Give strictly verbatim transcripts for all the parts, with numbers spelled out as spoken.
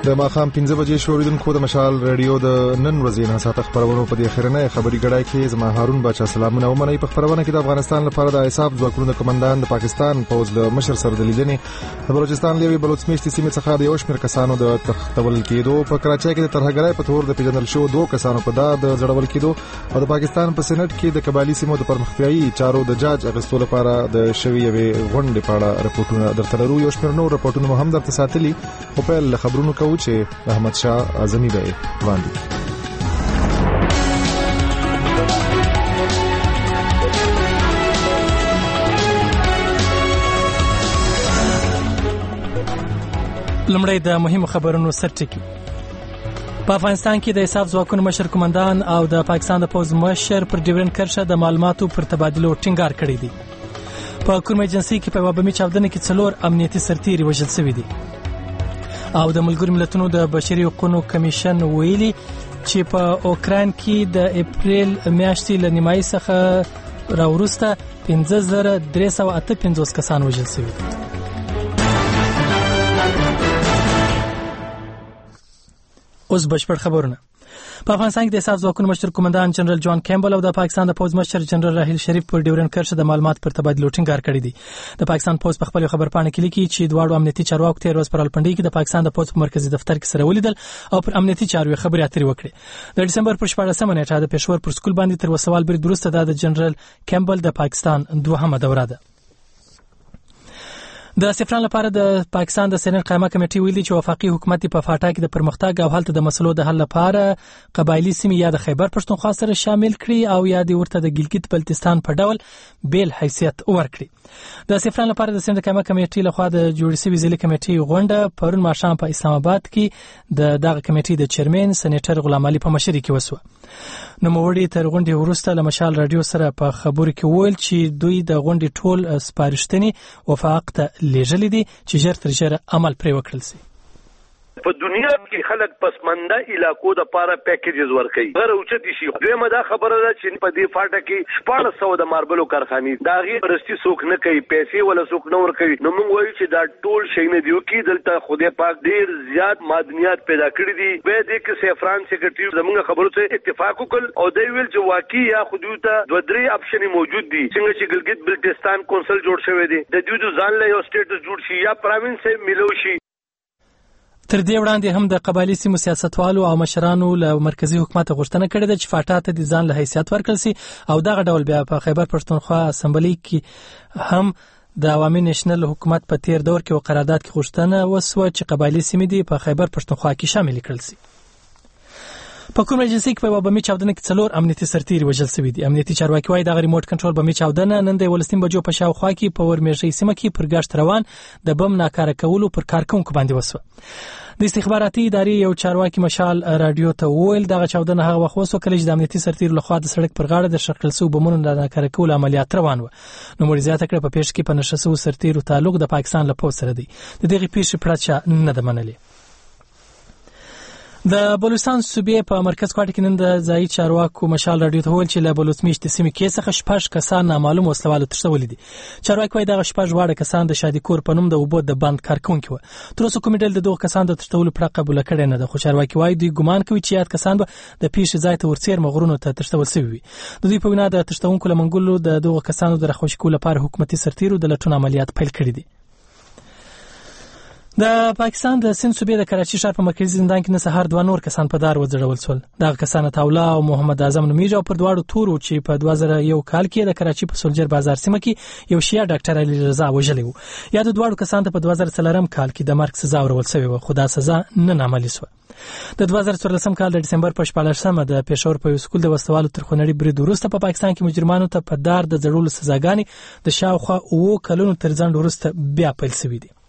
د ماښام پنځه بجې شو. اوریدونکو د مشال رادیو د نن ورځې نه ساعت خبرونه په دې خیرنه خبري ګړای کې زما هارون بچا سلامونه ومني. په خبرونه کې د افغانستان لپاره د ایساف ځواکونو د کمانډان د پاکستان پوز له مشر سره د لیدنې د بلوچستان لوی بلوچستان سیمې څخه د یو شمېر کسانو د تختول کېدو په کراچۍ کې د ترهګرۍ په تور د پیژندل شو دوه کسانو په داد زړول کېدو او د پاکستان په سېنات کې د قبایلی سیمو د پرمختیايي چارو د جاج اغستو لپاره د شوی یوې غونډې په اړه راپورټونه درته لرو. یو شمېر نور راپورټونه هم درته ساتلي او په خبرونو کوو چې احمد شاه اعظمي به وړاندې لمړی د مهمو خبرونو سرټکی. په افغانستان کې د ایساف ځواکونو مشر کمانډان او د پاکستان د پوز مشر پر ډیورن کرښه د معلوماتو پر تبادله ټینګار کړی دی. په کوم ایجنسی کې په وبمي چاودنه کې څلور امنیتي سرتیري وژل شوي دي او د ملګرو ملتونو د بشري حقوقو کمیشن ویلي چې په اوکران کې د اپریل میاشتې له نیمایي څخه راوروسته پنځه زره درې سوه اته پنځوس کسان وژل شوي دي. اوس بشپړ خبرونه. په افغانستان کې د ایساف ځواکونو مشر کمانډان جنرال جان کیمبل او د پاکستان د پوز مشر جنرال راحیل شریف پر ډیورن کرښه د معلومات پر تبادله ټینګار کړی دی. د پاکستان پوز په خپل خبرپاڼه کې لیکي چې دواړو امنیتي چارواکو تیر ورځ پر الپنډي کې د پاکستان د پوز په مرکزی دفتر کې سره ولیدل او پر امنیتي چارو خبرې اترې وکړې. د دسمبر پر شپاړسمه نیټه د پېښور پر سکول باندې تر وسوال برید وروسته د جنرال کیمبل د پاکستان دوهمه دوره ده. د سفران لپاره د پاکستان د سېنات قائمه کمیټې ویلي چې وفاقي حکومت په فاټا کې د پرمختګ او هلته د مسلو د حل لپاره قبایلی سیمې یا د خیبر پښتونخوا سره شامل کړي او یا د ورته د ګلګت بلتستان په ډول بیل حیثیت ورکړي. د سفران لپاره د سېنات قائمه کمیټې لخوا د جوړې شوې ځلې کمیټې غونډه پرون ماښام په اسلام آباد کې د دغه کمیټې د چیرمن سېنیټر غلام علي په مشرۍ کې وسوه. نوموړي تر غونډې وروسته له مشال رادیو سره په خبرو کې وویل چې دوی د غونډې ټول سپارښتنې وفاق ته لیږلې دي چې ژر تر ژره عمل پرې وکړل شي. په دنیا کې خلک پسمنده علاقو د پاره پیکیجز ورکړي غیر اوچت شي. دویمه دا خبره ده چې په دې فاټه کې شپږ سوه د ماربلو کارخانې دا غي پرستی څوک نه کوي، پیسې ولا څوک نه ورکوي. نو موږ وایو چې دا ټول شي نه دیو کې دلته خدای پاک ډیر زیات معدنیات پیدا کړی دي. به دې کې سفران سیکریټری زموږ خبرو ته اتفاق وکړ او دوی ویل چې واقعي یا خودیو ته دوه درې اپشن موجود دي. څنګه چې ګلګت بلتستان کونسل جوړ شوی دی د دوی ځان له یو سټیټس جوړ شي یا پروینس یې ملو شي. تر دې وړاندې هم د قبایلی سیمو سیاستوالو او مشرانو له مرکزی حکومت غوښتنه کړې ده چې فاټا ته د ځان له حیثیت ورکړل شي او دغه ډول بیا په خیبر پښتونخوا اسمبلی کې هم د عوامي نېشنل حکومت په تیر دور کې او قرارداد کې غوښتنه وسوه چې قبایلی سیمې دي په خیبر پښتونخوا کې شامل کړل شي. په کوم ایجنسی کې په وبمي چاودنه کې څلور امنیتي سرتیري وژل شوي دي. امنیتي چارواکي وايي د ریموټ کنټرول بمي چاودنه نن د ولستین بجو په شاوخوا کې په ورمېږي سیمه کې پر ګشت روان د بم ناکاره کولو پر کارکونکو باندې وسوه. د استخباراتي ادارې یو چارواکي مشال رادیو ته وویل دغه چاودنه هغه وخت وسوه کله چې د امنیتي سرتیرو لخوا د سړک پر غاړه د شکل سو بمونو د ناکاره کولو عملیات روان و. نو مړي زیاته کړه په پیښ کې په نشه سو سرتیرو تعلق د پاکستان له پوز سره دی. د دغه پیښې پرچا نه ده منلې. د بلوچستان صوبې په مرکز کوټه کې نن د ځایي چارواکو مشال رادیو ته ویل چې له بلوچمیشت سیمې کې څخه شپږ کسان نامعلوم وسلوال تښتولي دي. چارواکي وايي دغه شپږ واړه کسان د شادیکور په نوم د اوبو د بند کارکونکي و. تر اوسه کومې ډلې د دغو کسانو د تښتولو پړه قبوله کړې نه ده، خو چارواکي وايي دوی ګمان کوي چې یاد کسان به د پیښې ځای ته ورڅېرمه غرونو ته تښتول شوي وي. د دوی په وینا د تښتونکو له منګولو د دغو کسانو د راخوشي کولو لپاره حکومتي سرتیرو د لټون عملیات پیل کړي دي. د پاکستان د سند صوبې د کراچي ښار په مرکزي زندان کې نه سهار دوه نور کسان په دار وځړول شول. دغه کسان عطاالله او محمد اعظم نومیږي او پر دواړو تورو چې په دوه زره یو کال کې د کراچي په سولجر بازار سیمه کې یو شیعه ډاکټر علي رضا وژلی و. یا د دواړو کسانو ته په دوه زره څلورم کال کې د مرګ سزا ورول شوې وه، خو دا سزا نن عملي شوه. د دوه زره څوارلسم کال د دسمبر په شپاړسمه د پېښور په یو سکول د وسوالو تر خونړي برید وروسته په پاکستان کې مجرمانو ته په دار د ځړولو سزاګانې د شاوخوا اووه کلونو تر ځنډ وروسته بیا پیل شوي دي.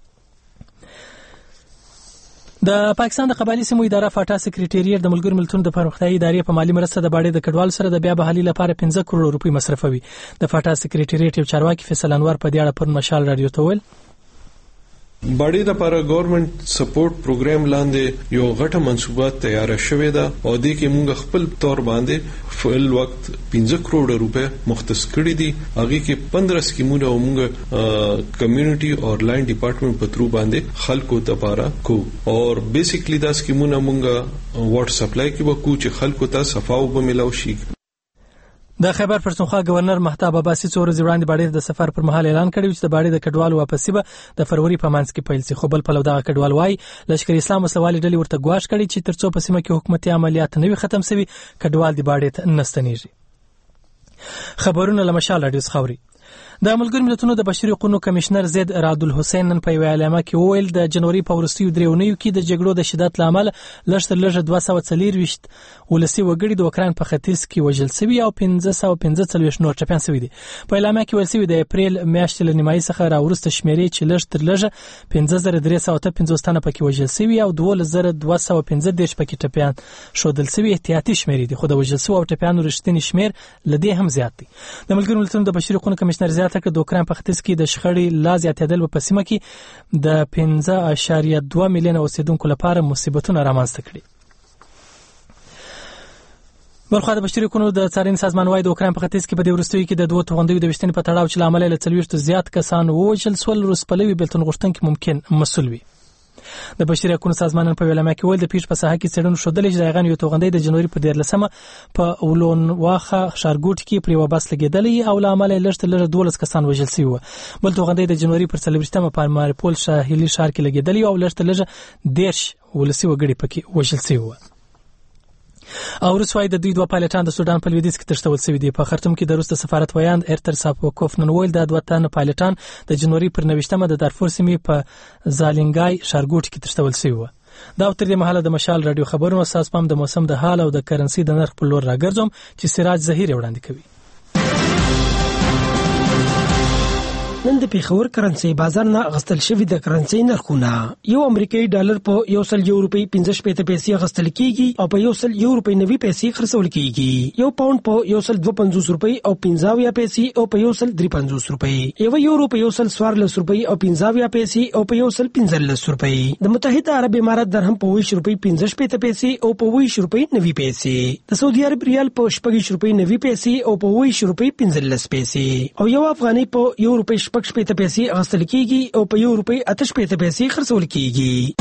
د پاکستان د قبایلی سیمو اداره فاټا سکریټریټ د ملګرو ملتونو د پرمختیايي ادارې په مالی مرسته د باډې د کډوالو سره د بیا بحالي لپاره پنځه کروڑ روپۍ مصرفوي. د فاټا سکریټریټ یو چارواکي فیصل انور په دې اړه پر مشال رادیو ته ویل باډي لپاره ګورنمنت سپورټ پروګرام لاندې یو غټه منصوبه تیار شوې ده او د کې موږ خپل تور باندې فل وخت پنځه کروڑ روپے مختص کړی دي. هغه کې پندرہ سکیمونه موږ کمیونټي او لاین ډپارټمنټ په ترو باندې خلکو لپاره کو او بیسیکلی دا سکیمونه موږ واټر سپلای کې وکړو چې خلکو ته صفاو به ملاو شي. د خیبر پښتونخوا گورنر مهتاب عباسي څو ورځې وړاندې باډي د سفر پر مهال اعلان کړی چې د باډي د کډوالو واپسی به د فروری په منځ کې پیل شي. خو بل په لودا کډوال وای لشکر اسلام وسوالي ډلې ورته ګواښ کړی چې ترڅو په سیمه کې حکومتي عملیات نه وي ختم شوي کډوال د باډي ته نستنیږي. خبرونه لمشال رادیو خبري. د ملګرو ملتونو د بشري حقوقو کمشنر زید راد الحسین نن په اعلامیه کې وویل د جنوري په وروستیو دریونیو کې د جګړو د شدت لامل لږتر لږه دوه سوه څلوېښت ولسي وګړي د اوکراین په ختیځ کې وژل شوي او پنځه سوه پنځه څلوېښت نور ټپیان شوي دي. په اعلامیه کې ویل شوي د اپریل میاشتې له نیمایي څخه راوروسته شمیرې چې لږتر لږه پنځه زره درې سوه اته پنځوس تنه پکې وژل شوي او دولس زره دوه سوه پنځه دېرش پکې ټپیان ښودل شوي احتیاطي شمیرې دي. خو د وژل شوو او ټپیانو رښتینی شمیر له دې هم زیات دی. د ملګرو ملتونو د بشري حقوقو کمشنر زیاته کړه د اوکراین په ختیځ کې د شخړې لا زیاتېدل په سیمه کې د پنځه اعشاریه دوه میلیونه اوسیدونکو لپاره مصیبتونه رامنځته کړي. بلخو د بشري حقوقو د څارنې سازمان وايي د اوکراین په ختیځ کې په دې وروستیو کې د دوه توغندیو د وشتنې په تړاو چې لامل له څلوېښتو زیات کسان ووژل سول روسپلوي بلتون غوښتونکي ممکن مسؤل وي. د بشري حقوقو سازمان په اعلامیه کې ویل د پیښ په ساحه کې څېړنو ښودلې چې د هغه یو توغندی د جنوري په دیارلسمه په اولون واخه ښارګوټ کې پرې وباس لګېدلی او له امله لږتر لږه دولس کسان وژل شوي وو. بل توغندی د جنوري پر څلوېښتمه په ماریپول ساحلي ښار کې لګېدلی او لږتر لږه دېرش ولسي وګړي پکې وژل شوي وو. او روسوای د دوی دوه پایلټان د سودان په لویدیځ کې تښتول شوي دي. په خرطوم کې د روس سفارت ویاند ارتر ساپوکوف نن ویل د دوه تن پایلټان د جنوري پر نوښتمه د دارفور سیمې په زالینګای ښارګوټ کې تښتول شوي وو. دا تر دې مهاله د مشال رادیو خبرونو اساس پام د موسم د حال او د کرنسي د نرخ په لور راګرځوم چې سراج زهیر وړاندې کوي. نن د پیښور کرنسي بازار نه غستل شوی د کرنسي نرخونه یو امریکایي ډالر په یو سل یو روپی پنځه شپږ پیسې غستل کیږي او په یو سل یو روپی نوي پیسې خرڅول کیږي. یو پاوند په یو سل دوه پنځوس روپی او پنځه پیسې او په یو سل درې پنځوس روپی. یو یورو په یو سل څوارلس روپی او پنځه پیسې او په یو سل پنځلس روپی. د متحده عرب امارات درهم په ویش روپی پنځه شپږ پیسې او په ویش روپی نوي پیسې. د سعودي عرب ریال په شپږ روپی نوي پیسې او په ویش روپی پنځلس پیسې. او یو افغاني په یو روپی شپږ شپږ پیسې غستل کیږي او په یو روپی اته شپږ پیسې خرڅول کیږي.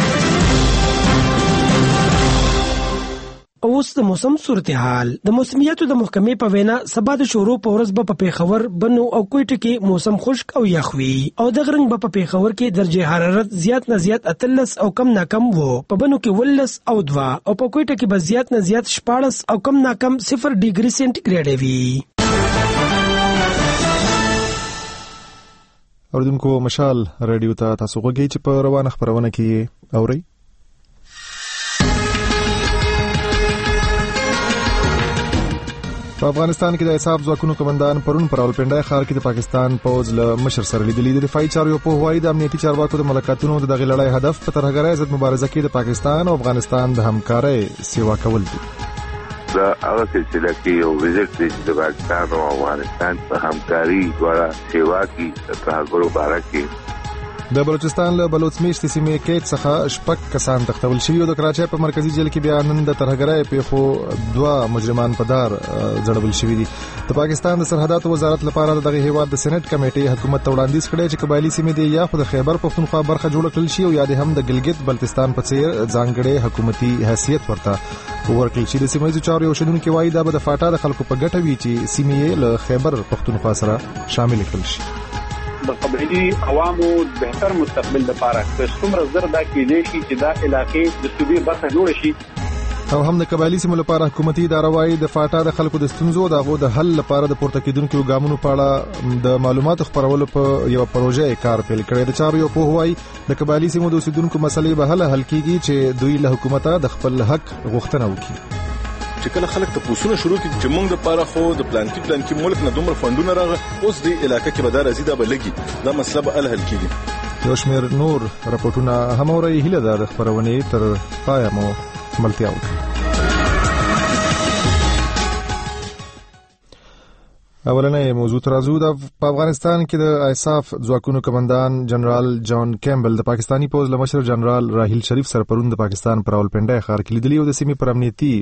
اوس د موسم صورتحال. د موسمیاتو د محکمې په وینا سبا د شورو په ورځ به په پیښور بنو او کوټه کې موسم خشک او یخ وي او د غرنګ به په پیښور کې درجه حرارت زیات نه زیات اتلس او کم نه کم وو. په بنو کې ولس او دوا او په کوټه کې به زیات نه زیات شپاړس او کم نه کم صفر ډیګري سنټیګریډ وي. اوریدونکو مشال رادیو ته تاسو غوږی چې په روانه خبرونه کې اورئ. په افغانستان کې د حساب ځواکونو کمانډان پرون پر راولپنډای ښار کې د پاکستان پوځ له مشر سره لیدلې. د دفاعي چارو په هوایي د امنیتي چارواکو د ملاقاتونو د دغه لړۍ هدف په ترهګرۍ ضد مبارزه کې د پاکستان او افغانستان د همکارۍ سیوا کول دي. دا هغه سلسله کې یو وزټ دی چې د پاکستان او افغانستان په همکاري دواره سیوا کې د ترهګرو باره کې د بلوچستان له بلوچ میشت سیمې کې څخه شپږ کسان تختول شوي او د کراچۍ په مرکزی جیل کې بیا نن د ترهګرۍ پیښو دوه مجرمان په دار ځړول شوي دي. د پاکستان د سرحداتو وزارت لپاره دغه هیواد د سېنات کمیټې حکومت ته وړاندیز کړی چې قبایلی سیمې دی یا خو د خیبر پښتونخوا برخه جوړ کړل شي او یا د هم د ګلګت بلتستان په څیر ځانګړي حکومتي حیثیت ورته ورکړل شي. د سیمایي چارو یو شنونکو وايي دا به د فاټا د خلکو په ګټه وي چې سیمې له خیبر پښتونخوا سره شامل کړل شي. د قبایلی عوامو د بهتر مستقبل لپاره چې څومره زر دا کېدای شي چې دا علاقې د صوبې برخه جوړ شي او هم د قبایلی سیمو لپاره حکومتي اداره وايي د فاټا د خلکو د ستونزو دغه د حل لپاره د پورته کېدونکو ګامونو په اړه د معلوماتو خپرولو په یو پروژه کار پیل کړی. د چارو یو په هوای د قبایلی سیمو د اوسیدونکو مسلې به حل کیږي چې دوی له حکومته د خپل حق غوښتنه وکړي. چې کله خلک ته پوسونه شروع کړي چې موږ د پاره خو د پلان کې پلان کې ملک نه دومره فندونه راغ اوس د علاقې کې به دا رزيده بلګي دا مسله به حل کیږي. یو شمېر نور راپورټونه هم اوري هله د خبرونه تر پای مو ملتیا وکړي. اولنې موضوع ترازو د افغانستان کې د ایساف ځواکونو کمانډان جنرال جان کیمبل د پاکستانی پوز لمشر جنرال راهیل شریف سره پرون د پاکستان پر راولپنډي ښار کې لیدلی او د سیمې پر امنیتي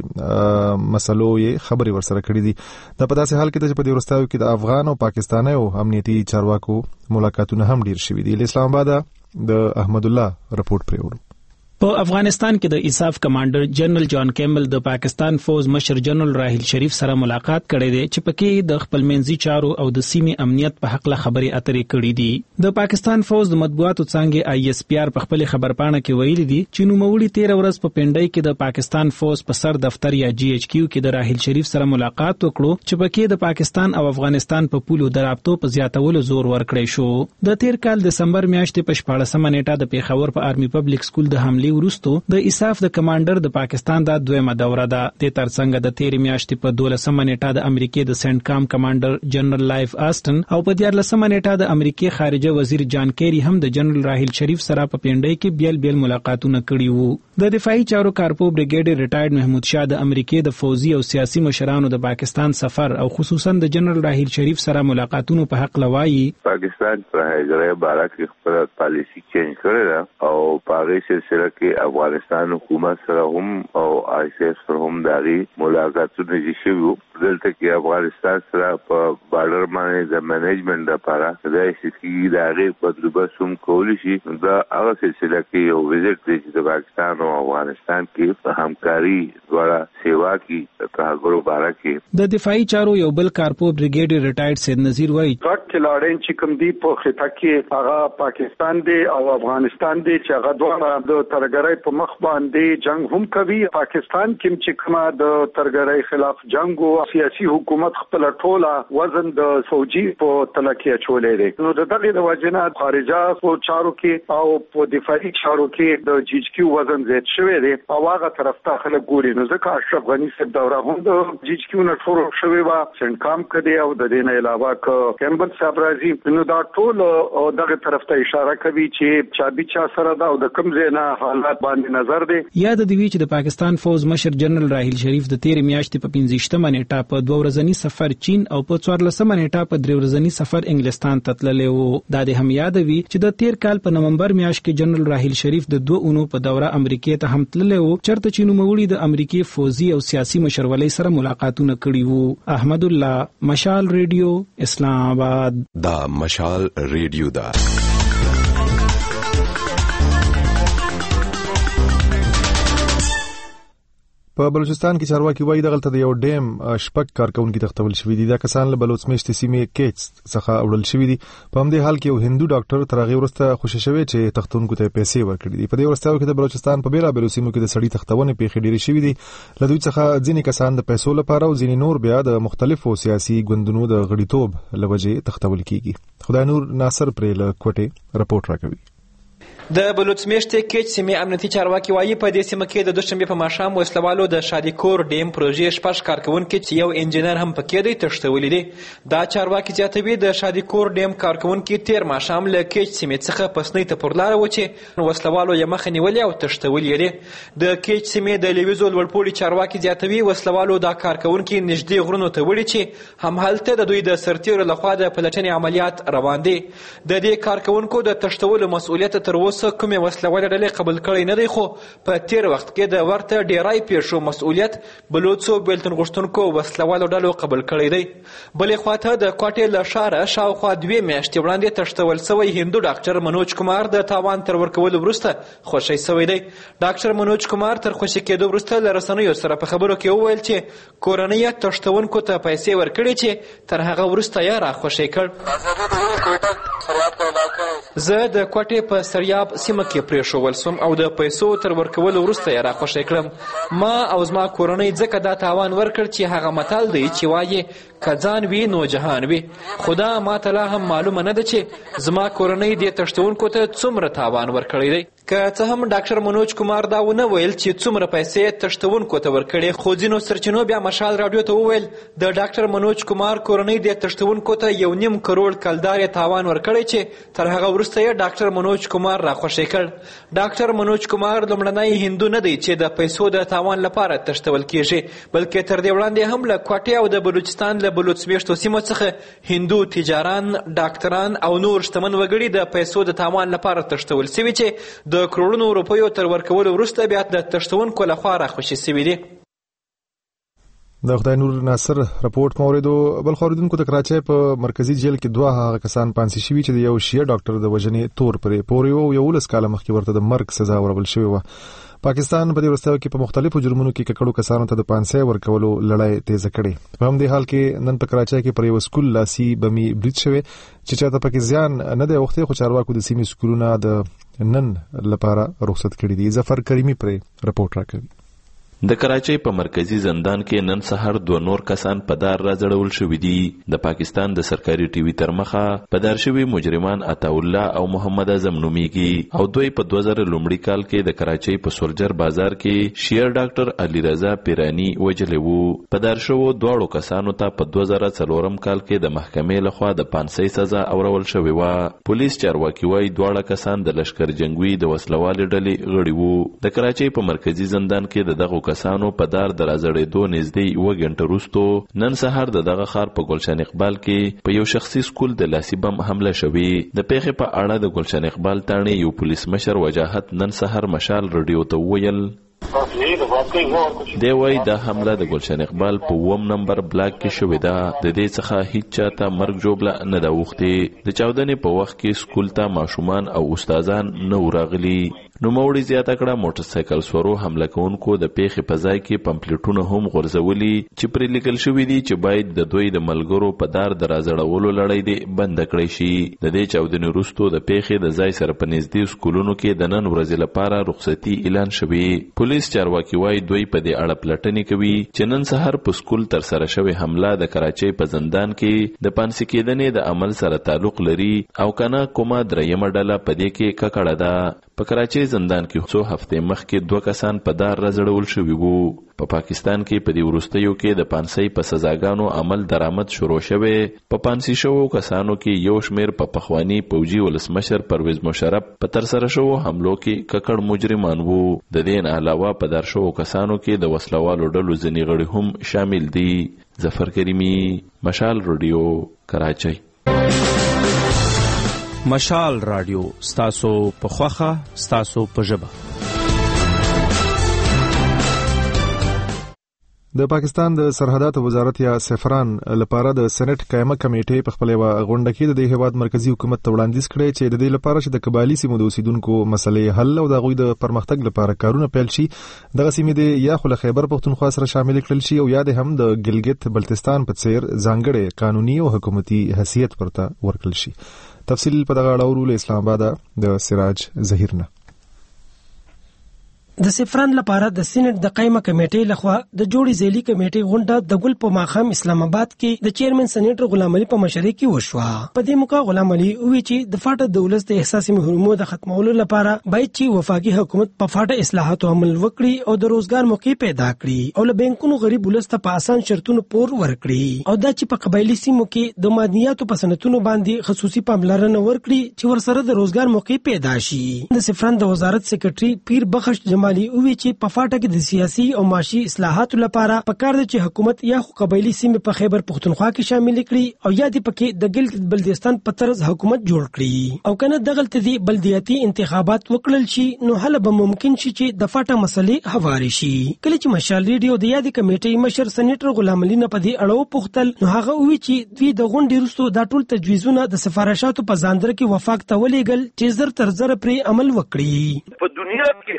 مسلو یې خبري ورسره کړې دي. د په داسې حال کې چې په دې ورستاو کې د افغان او پاکستاني او امنیتي چارواکو ملاقاتونه هم ډیر شوي دي. اسلام آباد د احمد الله رپورټ پریوړو. په افغانستان کې د ایساف کمانډر جنرال جان کیمبل د پاکستان فوز مشر جنرال راهیل شریف سره ملاقات کړې ده چې پکې د خپل منځي چارو او د سیمې امنیت په حق له خبرې اترې کړې دي. د پاکستان فوز د مطبوعاتو څنګه آی ایس پی آر په خپل خبرپاڼه کې ویلي دي چې نوموړي تیر ورځ په پنډای کې د پاکستان فوز په سر دفتر یا جی ایچ کیو کې د راهیل شریف سره ملاقات وکړو چې پکې د پاکستان او افغانستان په پولو د رابطو په زیاتولو زور ورکړی شو. د تیر کال دسمبر میاشتې په شپاړسمه نیټه د پیښور په آرمي پبلک سکول د حمله وروسته د ایساف د کمانډر د پاکستان د دویمه دوره ده. د ترڅنګ د تیر میاشتې په دولسمه نیټه د امریکای د سنټ کام کمانډر جنرال لایف آستن او په دیارلسمه نیټه د امریکای خارجه وزیر جان کیری هم د جنرال راهیل شریف سره په پنډای کې بیل بیل ملاقاتونه کړي وو. د دفاعي چارو کارپو بریګیډ ریټایرډ محمود شاه د امریکای د فوزي او سیاسي مشرانو د پاکستان سفر او خصوصا د جنرال راهیل شریف سره ملاقاتونو په حق لوایي پاکستان په هغه باره کې خپل پالیسی چینج کړی دا او په هغه سلسله کې افغانستان حکومت سره هم او آی سی ایس سره هم داري ملاقاتونه شوي. دلته کې افغانستان سره په بارډر باندې د منیجمنت لپاره د سکی د هغه بندوبست هم کولی شي. دا هغه سلسله کې یو وزټ دی چې د پاکستان او افغانستان کې په همکاري دواړه سیوا کې تهاګرو باره کې د دفاعي چارو یو بل کارپو بریګیډ ریټایرډ سید نذیر وایي ټاک کلاړین چې کوم دی په خطه کې هغه پاکستان دی او افغانستان دی چې هغه دواړه د ترګرۍ په مخ باندې جنگ هم کوي. پاکستان کې چې کومه د ترګرۍ خلاف جنگ او سیاسي حکومت خپل ټوله وزن د فوجي په تلکه چولې دي. نو د دغه د وجنه خارجه او چارو کې او په دفاعي چارو کې د جی ایچ کیو وزن زیات شوی دی او هغه طرف ته خلک ګوري. نو ځکه اشرف غنی صاحب دوره هم د جی ایچ کیو نه شروع شوی و سنټ کام کړي او د دې نه علاوه کیمبل صاحب راځي. نو دا ټول دغه طرف ته اشاره کوي چې چابي چا سره دا او د کوم ځای نه حالات باندې نظر دی. یاد دی چې د پاکستان فوز مشر جنرال راهیل شریف د تیر میاشتې په پنځشتمه نیټه په دوه ورځنی سفر چین او په څوارلسمه نیټه په درې ورځنی سفر انګلستان ته تللی وو. دا د هم یاد وی چې د تیر کال په نومبر میاشت کې جنرال راهیل شریف د دوه اونو په دوره امریکای ته هم تللی وو چرته چې نوموړي د امریکای فوزي او سیاسي مشرولۍ سره ملاقاتونه کړي وو. احمد الله مشال ریډیو اسلام آباد. دا مشال ریډیو دا په بلوچستان کې چارواکي وایي دغلته د یو ډیم شپږ کارکونکي تختول شوي دي. دا کسان له بلوچ میشتې سیمې کیچ څخه وړل شوي دي. په همدې حال کې یو هندو ډاکټر تر هغې وروسته خوشي شوی چې تختونکو ته پیسې ورکړي دي. په دې وروستیو کې د بلوچستان په بېلابېلو سیمو کې د سړي تختونې پیښې ډېرې شوي دي. له دوی څخه ځینې کسان د پیسو لپاره او ځینې نور بیا د مختلفو سیاسي ګوندونو د غړیتوب له وجې تختول کیږي. خدای نور ناصر پرې له کوټې رپورټ راکوي. د بلوچ میشتې کیچ سیمې امنیتي چارواکي وایي په دې سیمه کې د دوشنبې په ماښام وسلوالو د شادیکور ډیم پروژې شپږ کارکونکي چې یو انجینر هم پکې دی تښتولي دي. دا چارواکي زیاتوي د شادیکور ډیم کارکونکي تیر ماښام له کیچ سیمې څخه پسنۍ ته پر لاره و چې وسلوالو یې مخه نیولې او تښتولي دي. د کیچ سیمې د لویزو لوړپوړي چارواکي زیاتوي وسلوالو دا کارکونکي نږدې غرونو ته وړي چې همهلته د دوی د سرتیرو لخوا د پلټنې عملیات روان دي. د دې کارکونکو د تښتولو مسؤلیت تر اوسه کومې وسلواله ډلې قبول کړی نه دی خو په تیر وخت کې د ورته ډیرای پیښو مسؤلیت بلوڅو بیلتون غوښتونکو وسلوالو ډلو قبول کړی دی. بلې خواته د کوټې له ښاره شاوخوا دوې میاشتې وړاندې تښتول سوی هندو ډاکټر منوج کمار د تاوان تر ورکولو وروسته خوشی سوی دی. ډاکټر منوج کمار تر خوشي کېدو وروسته له رسنیو سره په خبرو کې وویل چې کورنۍ یې تښتونکو ته پیسې ورکړي چې تر هغه وروسته یې راخوشی کړ. زه د کوټې په سریاب سیمه کې پرېښول سوم او د پیسو تر ورکولو وروسته یې راخوشی کړم. ما او زما کورنۍ ځکه دا تاوان ورکړ چې هغه متل دی چې وایي که ځان وي نو جهان وي. خو دا ما ته لا هم معلومه نه ده چې زما کورنۍ دې تښتونکو ته څومره تاوان ورکړی دی. که څه هم ډاکټر منوج کمار دا ونه ویل چې څومره پیسې تښتونکو ته ورکړي، خو ځینو سرچینو بیا مشال راډیو ته وویل د ډاکټر منوج کمار کورنۍ د تښتونکو ته یو نیم کروڑ کلدار تاوان ورکړی چې تر هغه وروسته یې ډاکټر منوج کمار راخوشي کړ. ډاکټر منوج کمار لومړنی هندو نه دی چې د پیسو د تاوان لپاره تښتول کیږي، بلکې تر دې وړاندې هم له کوټې او د بلوچستان له بلوچ میشتو سیمو څخه هندو تجاران، ډاکټران او نور شتمن وګړي د پیسو د تاوان لپاره تښتول سوي چې د کروڑونو روپیو تر ورکولو وروسته بیا د تښتونکو لخوا راخوشي سوي دي. د خدای نور ناصر رپورټ موریدو. بل خوریدونکو د کراچۍ په مرکزی جیل کې دوه هغه کسان پانسي شوي چې د یو شیعه ډاکټر د وژنې تور پرې پورې وو، یو لس کاله مخکې ورته د مرګ سزا ورکول شوې وه. پاکستان په دې وروستیو کې په مختلفو جرمونو کې ککړو کسانو ته د پانسۍ ورکولو لړۍ تیزه کړې. په همدې حال کې نن په کراچۍ کې پر یو سکول لاسي بمي برید شوی چې چاته پکې زیان نه دی اوښتی، خو چارواکو د سیمې سکولونه د نن لپاره رخصت کړي دي. ظفر کریمي پرې رپورټ راکوي. د کراچۍ په مرکزی زندان کې نن سحر دوه نور کسان په دار راځړول شوي دي. د پاکستان د سرکاري ټي وي تر مخه په دار شوي مجرمان عطا الله او محمد اعظم نومیږي او دوی په دوه زره لومړي کال کې د کراچۍ په سولجر بازار کې شیعه ډاکټر علي رضا پیرانی وجلې وو. په دار شوو دواړو کسانو ته په دوه زره څلورم کال کې د محکمې لخوا د پانسۍ سزا اورول شوې وه. پولیس چارواکي وایي دواړه کسان د لشکر جنگوي د وسلوالې ډلې غړي وو. د کراچۍ په مرکزی زندان کې د دغو کسانو په دار د راځړېدو نږدې یوه غنټه وروسته نن سهار د دغه ښار په ګلشن اقبال کې په یو شخصي سکول د لاسي بم حمله شوې. د پیښې په اړه د ګلشن اقبال تاڼې یو پولیس مشر وجاهت نن سهار مشال رادیو ته وویل. دی وایي دا حمله د ګلشن اقبال په اووم نمبر بلاک کې شوې ده. د دې څخه هیڅ چاته مرګ ژوبله نه ده اوښتې. د چاودنې په وخت کې سکول ته ماشومان او استادان نه و راغلي. نوموړي زیاته کړه موټر سایکل سورو حمله کوونکو د پیښې په ځای کې پمفلیټونه هم غورځولي چې پرې لیکل شوي دي چې باید د دوی د ملګرو په دار د راځړولو لړۍ دې بنده کړی شي. د دې چاودنې وروسته د پیښې د ځای سره په نږدې سکولونو کې د نن ورځې لپاره رخصتي اعلان شوې. پولیس چارواکي وایي دوی په دې اړه پلټنې کوي چې نن سهار په سکول تر سره شوې حمله د کراچۍ په زندان کې د پانسي کېدنې د عمل سره تعلق لري او کنه کومه دریمه ډله په دې کې ککړه ده. په کراچۍ زندان کې څو هفتې مخکې دوه کسان په دار راځړول شوي وو. په پاکستان کې په دې وروستیو کې د پانسۍ په سزاګانو عمل درآمد شروع شوی. په پانسي شوو کسانو کې یو شمیر په پخوانی پوجي ولسمشر پرویز مشرف په تر سره شوو حملو کې ککړ مجرمان وو. د دې نه علاوه په دار شوو کسانو کې د وسلوالو ډلو ځینې غړي هم شامل دي. ظفر کریمي، مشال رادیو، کراچۍ. مشال رادیو ستاسو په خوخه ستاسو په ژبه. د پاکستان د سرحداتو وزارت یا سفران لپاره د سېنات قائمه کمیټې په خپل غونډه کې د هیواد مرکزی حکومت ته وړاندیز کړی چې د دې لپاره چې د قبایلی سیمو د اوسیدونکو مسلې حل او د غوي د پرمختګ لپاره کارونه پیل شي، دغه سیمې د یا خو خیبر پختونخوا سره شامل کړل شي او یا د هم د ګلګت بلتستان په څیر ځانګړي قانوني او حکومتي حیثیت پرته ورکړل شي. تفصیل په دغه اړه ورول اسلام آباد د سراج ظهیرنه. د سفران لپاره د سېنات د قائمه کمیټې لخوا د جوړې ځېلي کمیټې غونډه د ګل په ماخام اسلام آباد کې د چیرمن سېنیټر غلام علي په مشرۍ کې وشوه. په دې موقع غلام علي وی چې د فاټه د ولس د احساسي محرومو د ختمولو لپاره باید چې وفاقي حکومت په فاټه اصلاحاتو عمل وکړي او د روزګار موقع پیدا کړي او له بانکونو غریب ولس ته په اسان شرطونو پور ورکړي او دا چې په قبایلی سیمو کې د مدنیاتو په سنتونو باندې خصوصي پاملرنه ورکړي چې ورسره د روزګار موقع پیدا شي. د سفران د وزارت سیکریټري پیر بخش جمالي وی چې په فاټه کې د سیاسي او معاشي اصلاحاتو لپاره پکار دي چې حکومت یا خو قبایلی سیمې په خیبر پختونخوا کې شامل کړي او یا د پکې د ګلګت بلتستان په طرز حکومت جوړ کړي او کنه دغلت دي بلدیاتي انتخابات وکړل شي نو حل به ممکن شي چې د فاټه مسلې هواري شي. کله چې مشال ریډیو د یاد کمیټې مشر سېنیټر غلام علي نه په دې اړه پوښتل نو هغه وی چې دوی د غونډې وروسته دا ټول تجویزونه د سفارشاتو په ځاندر کې وفاق ته ولېګل چې زر تر زر پرې عمل وکړي. په دنیا کې خلک په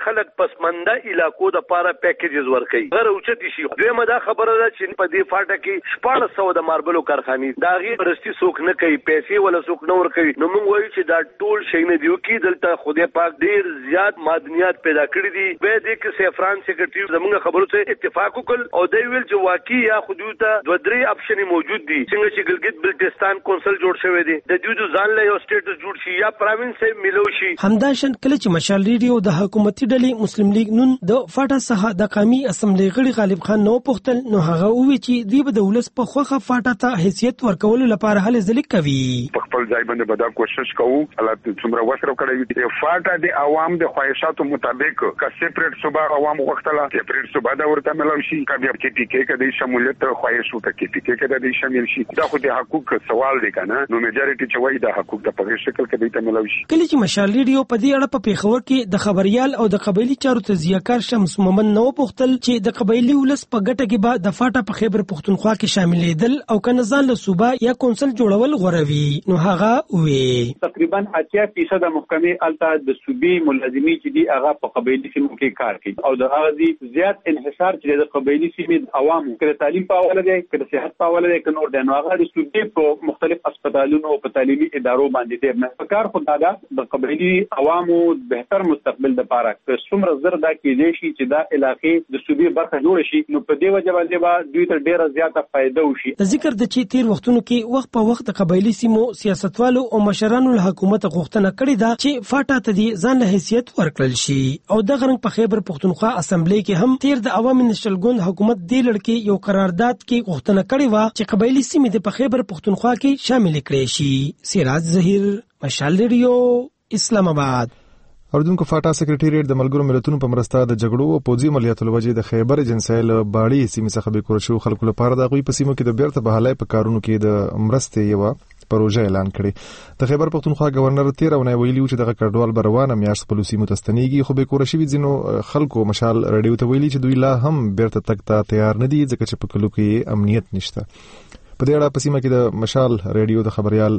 پسمنده علاقو د پاره پیکیجز ورکړي غیر اوچت شي. دویمه دا خبره ده چې په دې فاټه کې شپږ سوه د ماربلو کارخانې دا غي برستی څوک نه کوي، پیسې ولا څوک نه ورکوي. نو موږ وایو چې دا ټول شي نه دیو کې دلته خدای پاک ډیر زیات معدنیات پیدا کړی دي. به دې کې سیفران سیکریټری زموږ خبرو ته اتفاق وکړ او دوی ویل چې واقعي یا خودته دوه درې اپشن موجود دي څنګه چې ګلګت بلتستان کونسل جوړ شوی دی د دوی د ځان له یو سټیټس جوړ شي یا پروینس ملو شي. همداشن کله چې مشال ریډیو د حکومتي ډلې مسلم لیگ نون د فاټا څخه د قومي اسمبلی غړي غالب خان نو پختل نو هغه وی چې دوی به د ولس په خوخه فاټا ته حیثیت ورکول لپاره هلې ځلې کوي. په خپل ځای باندې به دا کوشش کوو الله څومره وسره کړی دی فاټا د عوام د خواهشاتو مطابق کا سیپریټ صوبا عوام وختلا سیپریټ صوبا دا ورته ملو شي کبه چې پی کې کې د شمولیت خواهشو ته کې پی کې کې د شامل شي دا خو د حقوق سوال دی کنه نو میجارټي چې وایي د حقوق د په شکل کې د ملو شي. کله چې مشال ریډیو په دې اړه په پیښور کې د خبريال او د قبایلی چارو تزیهکار شمس مومن نو پختل چې د قبایلی ولس په ګټه کې به د فاټا په خیبر پختونخوا کې شاملېدل او کنه ځان له صوبا یا کونسل جوړول غوړوي. نو هغه وی تقریبا اتیا فیصد محکمې الته د صوبې ملازمي چې دی هغه په قبایلی سیمو کې کار کوي او د هغه زیات انحصار چې د قبایلی سیمې د عوامو کړه تعلیم په حواله دی کړه صحت په حواله دی کنور د نوغه د صوبې په مختلف هسپتالونو او په تعلیمي ادارو باندې دی نه فکر خو دا د قبایلی عوامو بهتر مستقبل د پاره که څومره زر دا کېږي شي چې دا علاقې د صوبې برخه جوړ شي نو په دې وجه باندې به دوی ته ډیره زیاته فائدہ وشي. ذکر د چې تیر وختونو کې وخت په وخت د قبایلی سیمو سیاستوالو او مشرانو له حکومت غوښتنه کړې ده چې فاټا ته دي ځان له حیثیت ورکړل شي او د غرنګ په خیبر پختونخوا اسمبلی کې هم تیر د عوامي نشل ګوند حکومت دی لړکې یو قرارداد کې غوښتنه کړې و چې قبایلی سیمې د په خیبر پختونخوا کې شامل کړي شي. سراج ظهیر مشال ریډیو اسلام آباد. اردوونکو فاټا سیکریټریټ د ملګرو ملتونو په مرسته د جګړو او پوځي عملیاتو لوجې د خیبر ایجنسۍ له باړې سیمې څخه به کور شو خلکو لپاره د غوي په سیمو کې د بیرته بحالای په کارونو کې د مرستې یو پروژه اعلان کړي. د خیبر پختونخوا گورنر تیر او نه ویلي چې دغه کډوال بروانه میاشت په لوسی متستنیږي خو به کور شي ځینو خلکو مشال رادیو ته ویلي چې دوی لا هم بیرته تک ته تیار نه دي ځکه چې په کلو کې امنیت نشته. په دې اړه په سیمه کې د مشال رادیو د خبريال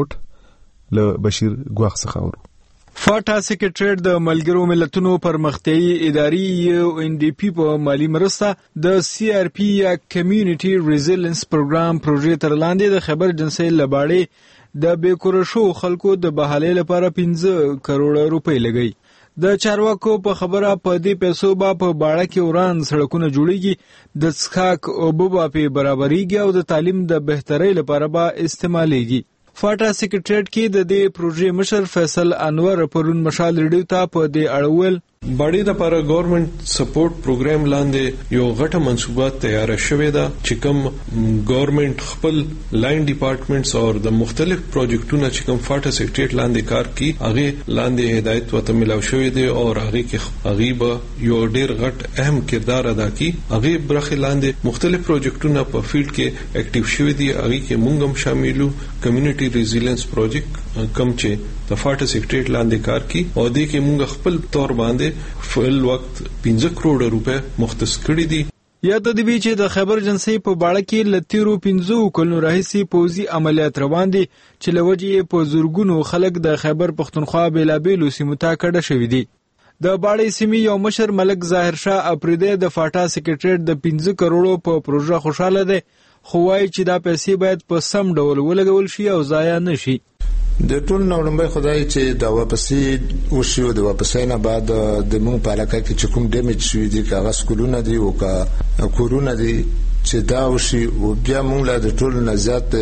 رپورټ له بشیر ګواخ څخه اورو. فاټا سیکریټریټ د ملګرو ملتونو پرمختیایي ادارې یو ان ډي پی په مالی مرسته د سی آر پی یا کمیونټي ریزیلینس پروګرام پروژې تر لاندې د خیبر ایجنسۍ لباړې د بیکورشو خلکو د بحالۍ لپاره پنځه کروڑ روپۍ لګي. د چارواکو په خبره په دې پیسو با په باړه کې وران سړکونه جوړیږي د څښاک اوبه با په برابرېږي او د تعلیم د بهترۍ لپاره با استعمالېږي. فاټا سیکریټریټ کې د دې پروژې مشر فیصل انور پرون مشال ریډیو ته په دې اړول باړې د لپاره ګورنمنت سپورټ پروګرام لاندې یو غټه منصوبه تیار شوې ده چې کوم ګورنمنت خپل لاین ډپارټمنټس او د مختلف پروجیکټونو چې کوم فاټا سیکریټریټ لاندې کار کوي هغه لاندې هدایت وته ملاو شوې دي او هغه کې هغه به یو ډیر غټ اهم کردار ادا کوي. هغه برخه لاندې مختلف پروجیکټونه په فیلډ کې اکټیو شوې دي هغه کې موږ هم شاملو کمیونټي ریزیلینس پروجیکټ کوم چې د فاټا سیکریټریټ لاندې کار کوي او د کې موږ خپل تور باندې فعل وخت پنځه کروڑ روپے مختص کړی دي. یا د دې چې د خیبر ایجنسۍ په باړه کې لتیرو پنځه کلونو راهیسي پوځي عملیات روان دي چې لوجې په زورګونو خلک د خیبر پختونخوا بیلابېلو سیمو ته کډه شوي دي. د باړې سیمې یو مشر ملک ظاهر شاه اپریدی د فاټا سیکریټریټ د پنځه کروڑو په پروژه خوشاله دی خو وايي چې دا پیسې باید په سم ډول ولګول شي او ضایع نه شي. د ټول نوړمبه خدای چې دا واپسې وشي او د واپسې نه بعد د مونږ په علاقه کې چې کوم ډیمیج شوی دي کاغذ سکولونه دي او کا کورونه دي چې دا وشي او بیا مونږ لا د ټول نه زیات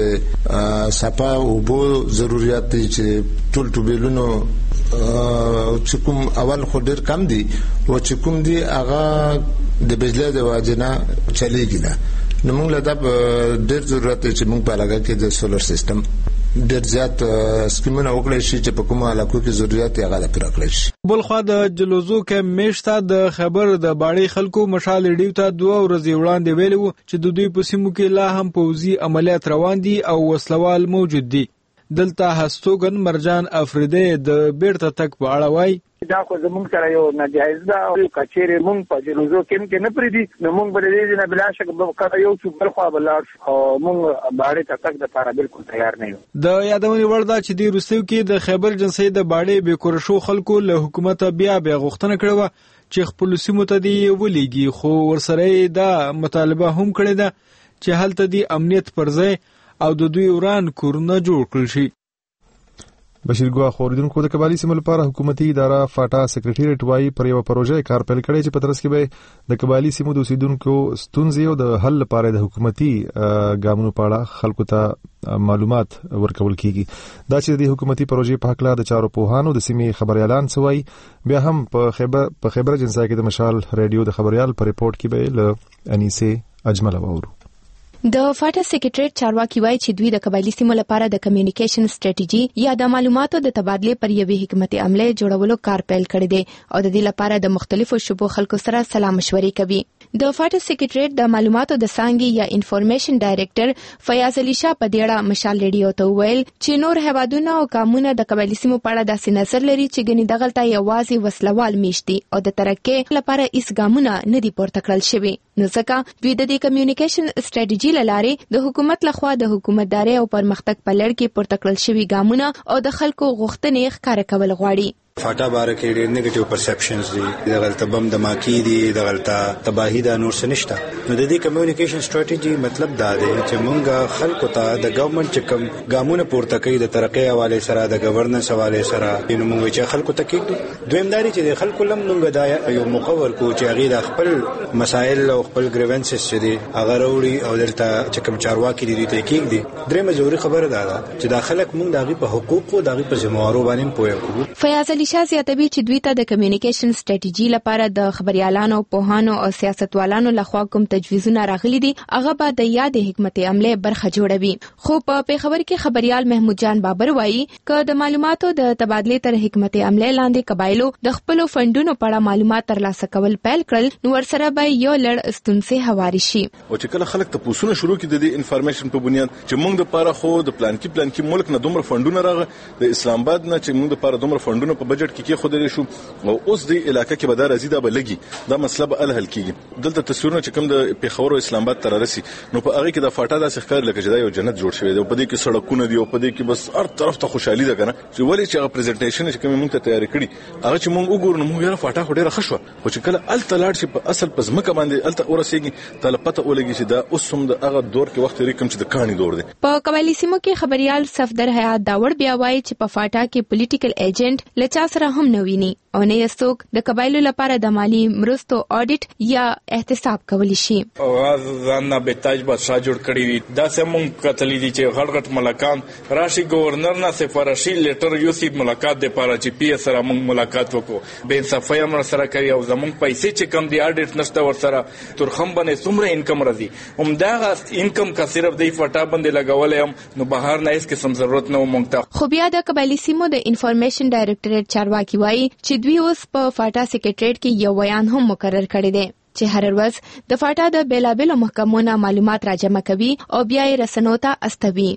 صفا او بو ضرورت دي چې ټول ټوبلونو چې کوم اول خو ډیر کم دي او چې کوم دي هغه د بجلی د واجنه چلیږي نه نو مونږ لا دا ډیر ضرورت دي چې مونږ په علاقه کې د سولر سیستم ډیر زیات سکیمونه وکړي شي چې په کومه علاقو کې ضرورت یې غاړه پوره کړی شي. بلخوا د جلوزو کې میشته د خبر د باړې خلکو مشال ریډیو ته دوه ورځې وړاندې ویلو چې د دوی په سیمو کې لا هم پوځي عملیات روان دي او وسلوال موجود دي. دلته هستوګن مرجان افریدی د بیرته تک په اړه وایي دا خو زمونږ سره یو ناجایز ده او کچېرې مونږ په جلوزو کې کې نه پریدي نو مونږ به دې نه بلا شک به یو څو بل خو بلار او مونږ باړې ته تک د لپاره بالکل تیار نه یو. د یادونې وړ ده چې د روسیو کې د خیبر ایجنسۍ د باړې بیکورشو خلکو له حکومت بیا بیا غوښتنه کړې وه چې خپل سیمو ته دی ولېږي، خو ورسره دا مطالبه هم کړې ده چې هلته دی امنیت پر ځای او د دوی وران کورونه جوړ کړل شي. بشیر ګوا خوردونکو د قبایلی سیمو لپاره حکومتي اداره فاټا سکریټریټ وايي پر یو پروژه کار پیل کړی چې په ترڅ کې به د قبایلی سیمو د اوسیدونکو ستونزې او د حل لپاره د حکومتي ګامونو په اړه خلکو ته معلومات ورکول کیږي. دا چې د حکومتي پروژې په حق لا د چارو پوهانو د سیمې خبريالان سوي بیا هم په خیبر په خیبر جنسای کې د مشال رادیو د خبريال پر ریپورت کې به ل انیسه اجمل وورو. د فاټا سکریټریټ چارواکي وایي چې دوی د قبایلی سیمو لپاره د کمیونیکیشن سټریټیجي یا د معلوماتو د تبادله پر یوې حکمتي عمله جوړولو کار پیل کړی دی او د دې لپاره د مختلفو شوبو خلکو سره سلا مشورې کوي. د فاټا سکریټریټ د معلوماتو د څانګې یا انفارمیشن ډایریکټر فیاض علي شاه په دې اړه مشال ریډیو ته وویل چې نور هوادونه او قومونه د قبایلی سیمو په اړه داسې نظر لري چې ګنې دغلته یوازې وسلوال میشتي او د ترقې لپاره هیڅ ګامونه نه دي پورته کړل شوي، نو ځکه دوی د دې کمیونیکیشن سټریټیجي لاره د حکومت لخوا د حکومتداري او پرمختګ په لړ کې پورته کړل شوي ګامونه او د خلکو غوښتنې ښکاره کول غواړي. فاټا باره کې ډېر نیگیټیو پرسپشنز دي، د غلطه بم دماکی دي، د غلطه تباہی د نور سنشتہ. نو د دې کمیونیکیشن سټریټیجي مطلب دا دی چې مونږه خلکو ته د ګورنمنت چې کوم ګامونه پورته کوي د ترقۍ حواله سره د گورننس حواله سره نو مونږ چې خلکو ته کېږو. دویم دا چې د خلکو لم مونږه دا یو مقور کو چې هغه د خپل مسائل او خپل گریونسز چې دي هغه وروړي او دلته چې کوم چارواکي دي ته کېږي. درېمه ضروري خبره ده چې د خلک مونږ دغه په حقوق او دغه په ذمہوارو باندې پوهه کوو. فیاض علي شاه زیاتوي چې دوی ته د کمیونیکیشن سټریټیجي لپاره د خبريالانو، پوهانو او سیاستوالانو لخوا کوم تجویزونه راغلي دي هغه به د یاد حکمت عمله برخه جوړوي. خو په پیښور کې خبريال محمود جان بابر وایي چې د معلوماتو د تبادله تر حکمت عمله لاندې قبایلو د خپل فندونو په اړه معلومات ترلاسه کول پیل کړل، نو ورسره به یو لړ ستونزې هواري شي. او چې کله خلک ته پوښتنه شروع کړي د دې انفارمیشن په بنیاد چې موږ د پاره خو د پلان کې پلان کې ملک نه دومره فندونه راغله، د اسلام آباد نه چې موږ د پاره دومره فندونه په بجټ کې کې خو د او اوس د علاقې کې به دا راځي دا به لګي، دا مسله به الحل کیږي. دلته تصویرونه چې کوم د پیښور او اسلام آباد تر رسي نو په هغه کې د فاټا د ښکار لکه چې دا یو جنت جوړ شوی دی، په دې کې سړکونه دي او په دې کې بس هر طرف ته خوشحالي ده کنه. چې ولې چې هغه پریزنټیشن چې کوم موږ ته تیار کړی هغه چې موږ وګورو موږ یې فاټا هډه رخصو، خو چې کله ال تلاړ شي په اصل په ځمکه باندې الته ورسېږي تلپته ولګي چې دا اوس هم د هغه دور کې وخت لري کوم چې د کاني دور دی. په قبایلی سیمو کې خبريال صفدر حیات داوړ بیا وایي چې په فاټا کې پولیټیکل ایجنټ لچا سره هم نه ویني او نه یستوک د قبایلو لپاره د مالی مرستو اډیټ یا احتساب کولی شي. اواز ځان به تاج بادشاہ جوړ کړی وي دا سمون کتلې دي چې غړ غټ ملکان راشي گورنر نه سفارشي لیټر یوسی ملاقات د پاره چې پی سره موږ ملاقات وکړو، به انصافي امر سره کوي او زمون پیسې چې کم دي اډیټ نشته ور سره ترخم باندې څومره انکم راځي هم دا انکم کا صرف د فټا باندې لګولې هم نو بهر نه هیڅ قسم ضرورت نه مونږ. خو بیا د قبایلی سیمو د انفارمیشن ډایریکټریټ چارواکي وایي چې دوی اوس په فاټا سکریټریټ کې یو بیان هم مقرر کړی دی چې هر ورځ د فاټا د بیلابېلو محکمو معلومات راجمع کوي او بیا یې رسنیو ته استوي.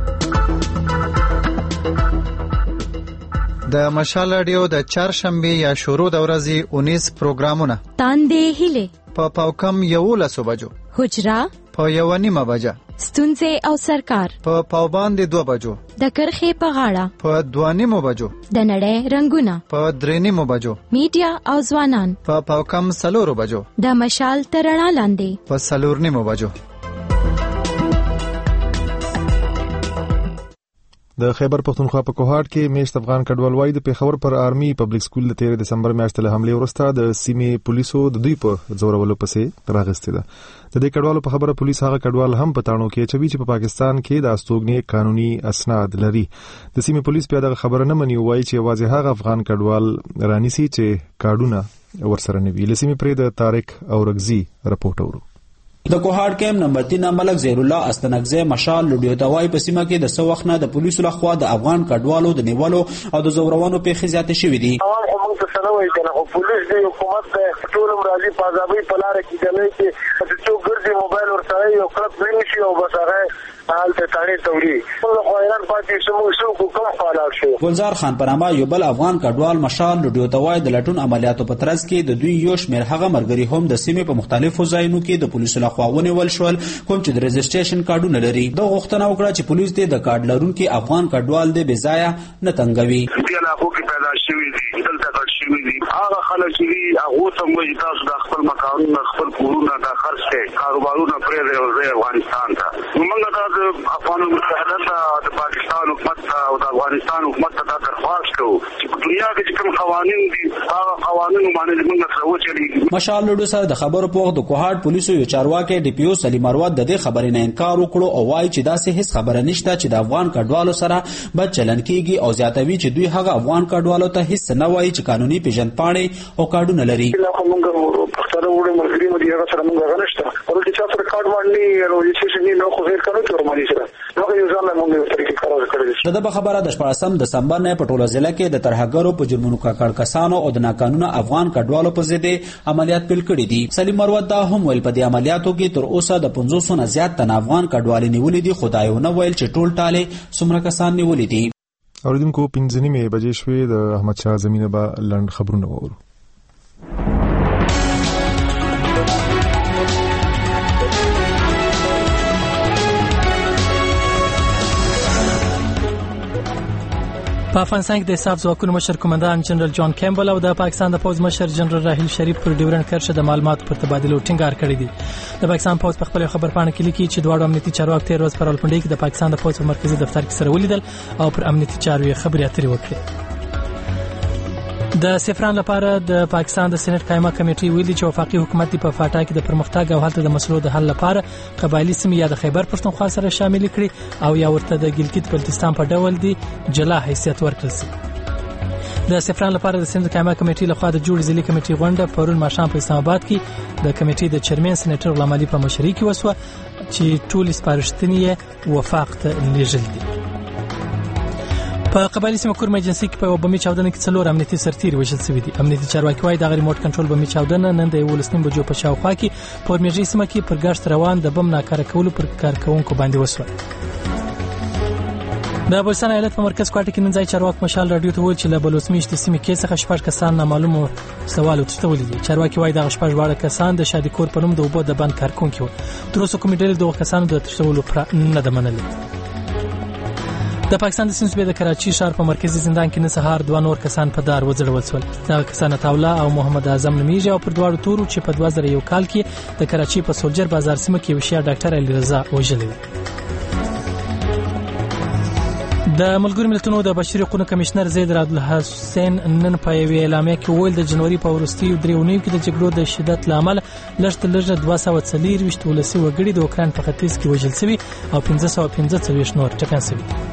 د مشال رادیو د چهارشنبه یا شروع د ورځې اونیس پروګرامونه تاندې هله په پاوکم یولسو بجو، حجرا په یو نیمه بجه، ستونزې او سرکار په پاوباندې دوه بجو، د کرخې په غاړه په دوه نیمو بجو، د نړۍ رنگونه په درې نیمو بجو، میډیا او ځوانان په پاوکم سلورو بجو، د مشال ترڼا لاندې په سلور نیمو بجو. د خیبر پختونخوا په کوهاټ کې میشت افغان کډوال وای د پیښور پر آرمي پبلک سکول د تیر دسمبر میاشتې له حمله وروسته د سیمې پولیسو د دوی په زورولو پسې راغستې ده. د دې کډوالو په خبره پولیس هغه کډوال هم په تاڼو کې چوي چې په پاکستان کې د استوګنې قانوني اسناد لري. د سیمې پولیس په دغه خبره نه مني، وایي چې واځي هغه افغان کډوال رانیسي چې کارډونه ورسره نه وي. لسیمې پرې د طارق اورغزي رپورټ اورو. د کوهاټ کېم نمبر تین ملک زهیر الله استنګزه مشال لډیو توای په سیمه کې د سو وخت نه د پولیسو لخوا د افغان کډوالو د نیولو او د زورونو په خزيات شوې دي. موږ څه نه وایو کنه خو پولیس د حکومت د ټول مرادي پازابي په لار کې دلې چې چې ګرځي موبایل ورسره یو کړت ویني شي او بس هغه حال ته تاړي توري نو خوایران پاتې سمو شو کوم حالات شو. ګلزار خان پرما یو بل افغان کډوال مشال لډیو توای د لټون عملیاتو په ترڅ کې د دوی یو شمېر هغه مرګري هم د سیمې په مختلفو ځایونو کې د پولیسو لخوا ونیول شول کوم چې د رجسټریشن کارډونه لري. د غوښتنه وکړه چې پولیس دې د کارډ لرونکو افغان کډوال دې بې ځایه نه تنګوي. دې علاقو کې پیدا شوی دي دلته کډ شوی شوي دي هغه خلک چې هغه څنګه چې تاسو د خپل مکانونو خپل کورونه د خرڅ کې کاروبارونه پرې دی افغانستان ته نو موږ د افغان متحده د پاکستان حکومت او د افغانستان حکومت ته درخواست کوو چې په دنیا کې کوم قوانين دي هغه قوانين باندې موږ سره وچلېږي. مشال لډو سره د خبرو په وخت د کوهاټ پولیسو یو چارواکي ډي پی او سلیم ارواد د دې خبرې نه انکار وکړو او وايي چې داسې هیڅ خبره نشته چې د افغان کډوالو سره بد چلن کیږي او زیاتوي چې دوی هغه افغان کډوالو ته هیڅ نه وایي چې قانوني پیژندپاڼې او کارډونه لري. موږ پښتانه وړو مرګري مو دیغه سره موږ غنښت او چې تاسو کارډ باندې او چې څه نه خو غیر قانوني تور مالي سره نو یو ځل موږ یو طریقې کار کړی. دا خبره د شپږم دسمبر نه په ټوله ضلع کې د ترهګرو په جرمونو کاکړ کسانو او د ناقانونه افغان کډوالو په ضد عملیات پیل کړي دي. سلیم مروت دا هم ویل په دې عملیاتو کې تر اوسه د پنځوس نه زیات تن افغان کډوالو نیولې دي. خدای نه ویل چې ټول ټاله څومره کسان نیولې دي. اوریدونکو پنځه نیمه بجې شوې د احمد شاه زمینه به لند خبرونه وورو. په افغانستان کې د حساب ځواکونو مشر کمانډان جنرال جان کیمبل او د پاکستان د پوز مشر جنرال راحیل شریف پر ډیورنډ کرښه د معلوماتو پر تبادله ټینګار کړی دی. د پاکستان پوز په خپل خبرپاڼه کې لیکي چې دواړو امنیتي چارواکو تیر ورځ په راولپنډي کې د پاکستان د پوز په مرکزی دفتر کې سره ولیدل او پر امنیتي چارو یې خبرې اترې وکړې. د سفران لپاره د پاکستان د سېنات قائمه کمیټې ویلي چې وفاقي حکومت په فاټا کې د پرمختګ او هلته د مسلو د حل لپاره قبایلی سیمې یا د خیبر پښتونخوا سره شامل کړي او یا ورته د ګلګت بلتستان په ډول دی جلا حیثیت ورکړل شي. د سفران لپاره د سېنات قائمه کمیټې لخوا د جوړ ضلعي کمیټې غونډه پرون ماښام په اسلام آباد کې د کمیټې د چیرمن سېنیټر غلام علي په مشرۍ کې وسوه چې ټول سپارښتنې وفاق ته لیږل دي. په قبایلی سیمه کورمه ایجنسی کې په بمي چاودنه کې څلور امنیتي سرتیري وژل شوي دي. امنیتي چارواکي وايي د ریموټ کنټرول بمي چاودنه نن د یولس نیم بجو په شاوخوا کې په اورمیږي سیمه کې پر ګشت روان د بم ناکاره کولو پر کارکونکو باندې وسوه. د بلوچستان ایالت په مرکز کوټه کې نن ځای چارواک مشال رادیو ته ویل چې له بلوچ میشتې سیمې کې څخه شپږ کسان نامعلومو سوالو تښتولي دي. چارواکي وايي د شپږ واړه کسان د شادي کور په نوم د اوبو د بند کارکونکي وو. تر اوسه کومې ډلې دغه کسانو د تښتولو نه ده منلې. د پاکستان د سنسبې د کراچي ښار په مرکزی زندان کې نن سهار دوه نور کسان په دار وځړول شول. دا کسان تاولا او محمد اعظم نومیږي او پر دواړو تورو چې په دوه زره یو کال کې د کراچي په سولجر بازار سیمه کې وشیا ډاکټر علي رضا وژلی و. د ملګرو ملتونو د بشري حقوقو کمشنر زید راد الحسین نن په یوه اعلامیه کې ویل د جنوري په وروستیو دریونیو کې د جګړو د شدت لامل لږ تر لږه دوه سوه څلرویشت ولسي وګړي د اوکران په ختیځ کې وژل شوي او پنځه سوه پنځه څلوېښت نور ټپیان شوي.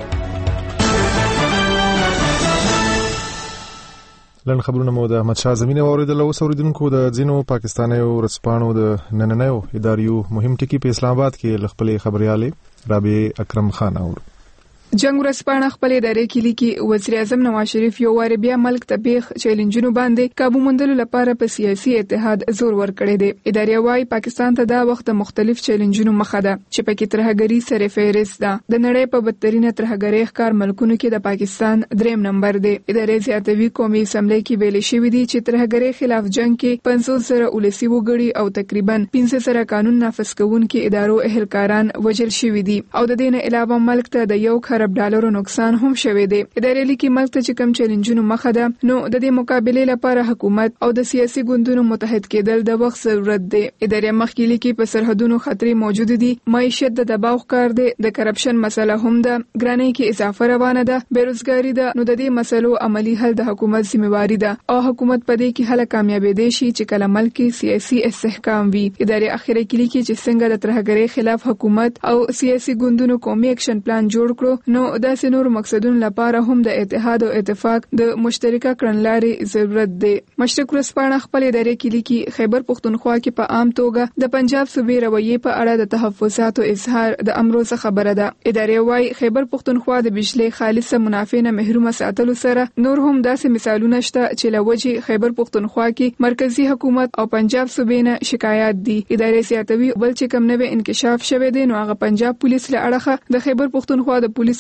لن خبرونه مو د احمد شاه زمینه اوریدل او اوریدونکو د ځینو پاکستانیو ورځپاڼو د نننیو اداریو مهم ټکی په اسلام آباد کې لخپل خبرياله رابعه اکرم خان اور جنگ ورځپاڼه خپل ادارې کې لیکي وزیر اعظم نواز شریف یو وار بیا ملک ته بیخ چیلنجونو باندې قابو موندلو لپاره په سیاسي اتحاد زور ورکړی دی. ادارې وايي پاکستان ته دا وخت مختلف چیلنجونو مخه ده چې پکې ترهګری سره فهرست ده. د نړۍ په بدترینه ترهګری ښکار ملکونو کې د پاکستان دریم نمبر دی. ادارې زیاتوي قومي اسمبلی کې ویل شوی دی چې ترهګری خلاف جنگ کې پنځوس زره ولسی وګړي او تقریبا پنځه زره قانون نافذ کوونکي ادارو اهلکاران وژل شوی دي او د دې نه علاوه ملک ته د یو ارب ډالرو نقصان هم شوی دی. ادارې لیکي ملک ته چې کم چیلنجونو مخه ده نو د دې مقابله لپاره حکومت او د سیاسي ګوندونو متحد کېدل د وخت ضرورت دی. ادارې مخکې لیکي په سرحدونو خطرې موجود دي، معیشت د دباو ښکار دی، د کرپشن مسله هم ده، ګرانۍ کې اضافه روانه ده، بیروزګاری ده. نو د دې مسلو عملی حل د حکومت ذمہواری ده او حکومت په دې کې حل کامیابې شي چې کله ملک کې سیاسي استحکام وي. ادارې اخیره کې لیکي چې څنګه د ترهګری خلاف حکومت او سیاسي ګوندونو قومي اکشن پلان جوړ کړو نو د سينور مقصدونو لپاره هم د اتحاد او اتفاق د مشترکه کړنلارې ضرورت دی. مشرق ورځپاڼه خپل ادارې کې لیکي خیبر پښتونخوا کې په عام توګه د پنجاب صوبې رویې په اړه د تحفظاتو اظهار د امرو څخه خبره ده. ادارې وايي خیبر پښتونخوا د بجلی خالصه منافع نه محروم ساتلو سره نور هم داسې مثالونه شته چې لوجه خیبر پښتونخوا کې مرکزی حکومت او پنجاب صوبې نه شکایات دي. ادارې سیاتوي بل چې کم نوې انکشاف شوه دي نو هغه پنجاب پولیس له اړخه د خیبر پښتونخوا د پولیس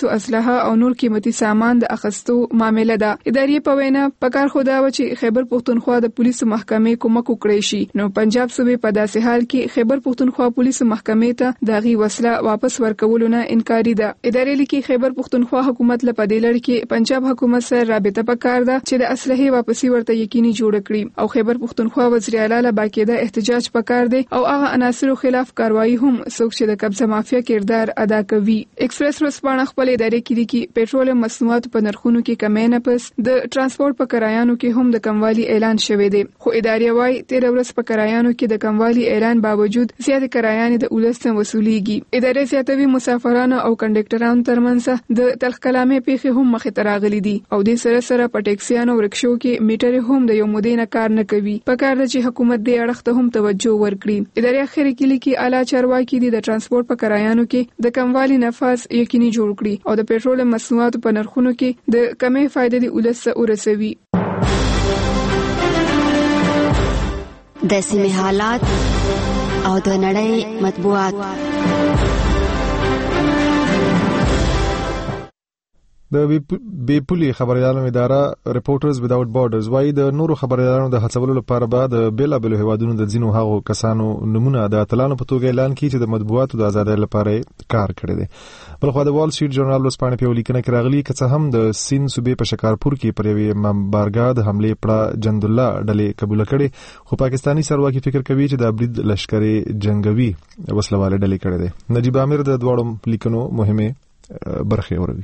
پولیسو اسلحه او نور قیمتي سامان د اخستو معاملې ده. ادارې په وینا پکار خو دا و چې خیبر پښتونخوا د پولیسو محکمې کومک وکړي شي. نو پنجاب صوبې په داسې حال کې خیبر پښتونخوا پولیسو محکمې ته دغه وسله واپس ورکولو نه انکاري ده. ادارې لیکي خیبر پښتونخوا حکومت له پدې لړ کې پنجاب حکومت سره رابطه پکار ده چې د اسلحه واپسی ورته یقیني جوړ کړي او خیبر پښتونخوا وزیر اعلی له باقاعده احتجاج پکار دی او هغه عناصرو خلاف کاروایی هم څوک چې د قبضه مافیا کردار ادا کوي. ایکسپریس ورځپاڼه خپل ادارې کې لیکي پېټرول مصنوعات په نرخونو کې کمی نه پس د ترانسپورت په کرایانو کې هم د کموالي اعلان شوی دی. خو ادارې وايي تیر ورځ په کرایانو کې د کموالي اعلان باوجود زیات کرایانې د ولستم وصولیږي. ادارې زیاتوي مسافرانو او کنډکټرانو ترمنځ د تلخ کلامې پیښې هم مخې ته راغلي دي او د سره سره په ټیکسیانو ورکشو کې میټر هم د یو مودې نه کار نه کوي. پکار ده چې حکومت دې اړخ ته هم توجه ورکړي. ادارې اخر کې لیکي اعلی چارواکي دي د ترانسپورت په کرایانو کې د کموالي نفاذ یقیني جوړ کړي او د پېټرول مصنوعاتو په نرخونو کې د کمې فائدې د ولس ورسوي. د سیمې حالات او د نړۍ مطبوعات. د بې پولي خبريالانو اداره ریپورټرز وداوټ بارډرز وايي د نورو خبريالانو د هڅولو لپاره به د بیلابل هیوادونو د ځینو هغو کسانو نمونه د اتلانو په توګه اعلان کړي چې د مطبوعاتو د ازادۍ لپاره کار کړی دی. بلخو د وال سټریټ جورنال ورځپاڼې په لیکنه کې راغلي که څه هم د سین صوبې په شکارپور کې پر یوې بارګاه د حملې پړه جند الله ډلې قبول کړي خو پاکستانی سرواکي فکر کوي چې د برید لشکري جنگوي وسلواله ډلې کړي دي. نجیب عامر د دواړو لیکنو مهمه برخه وروي.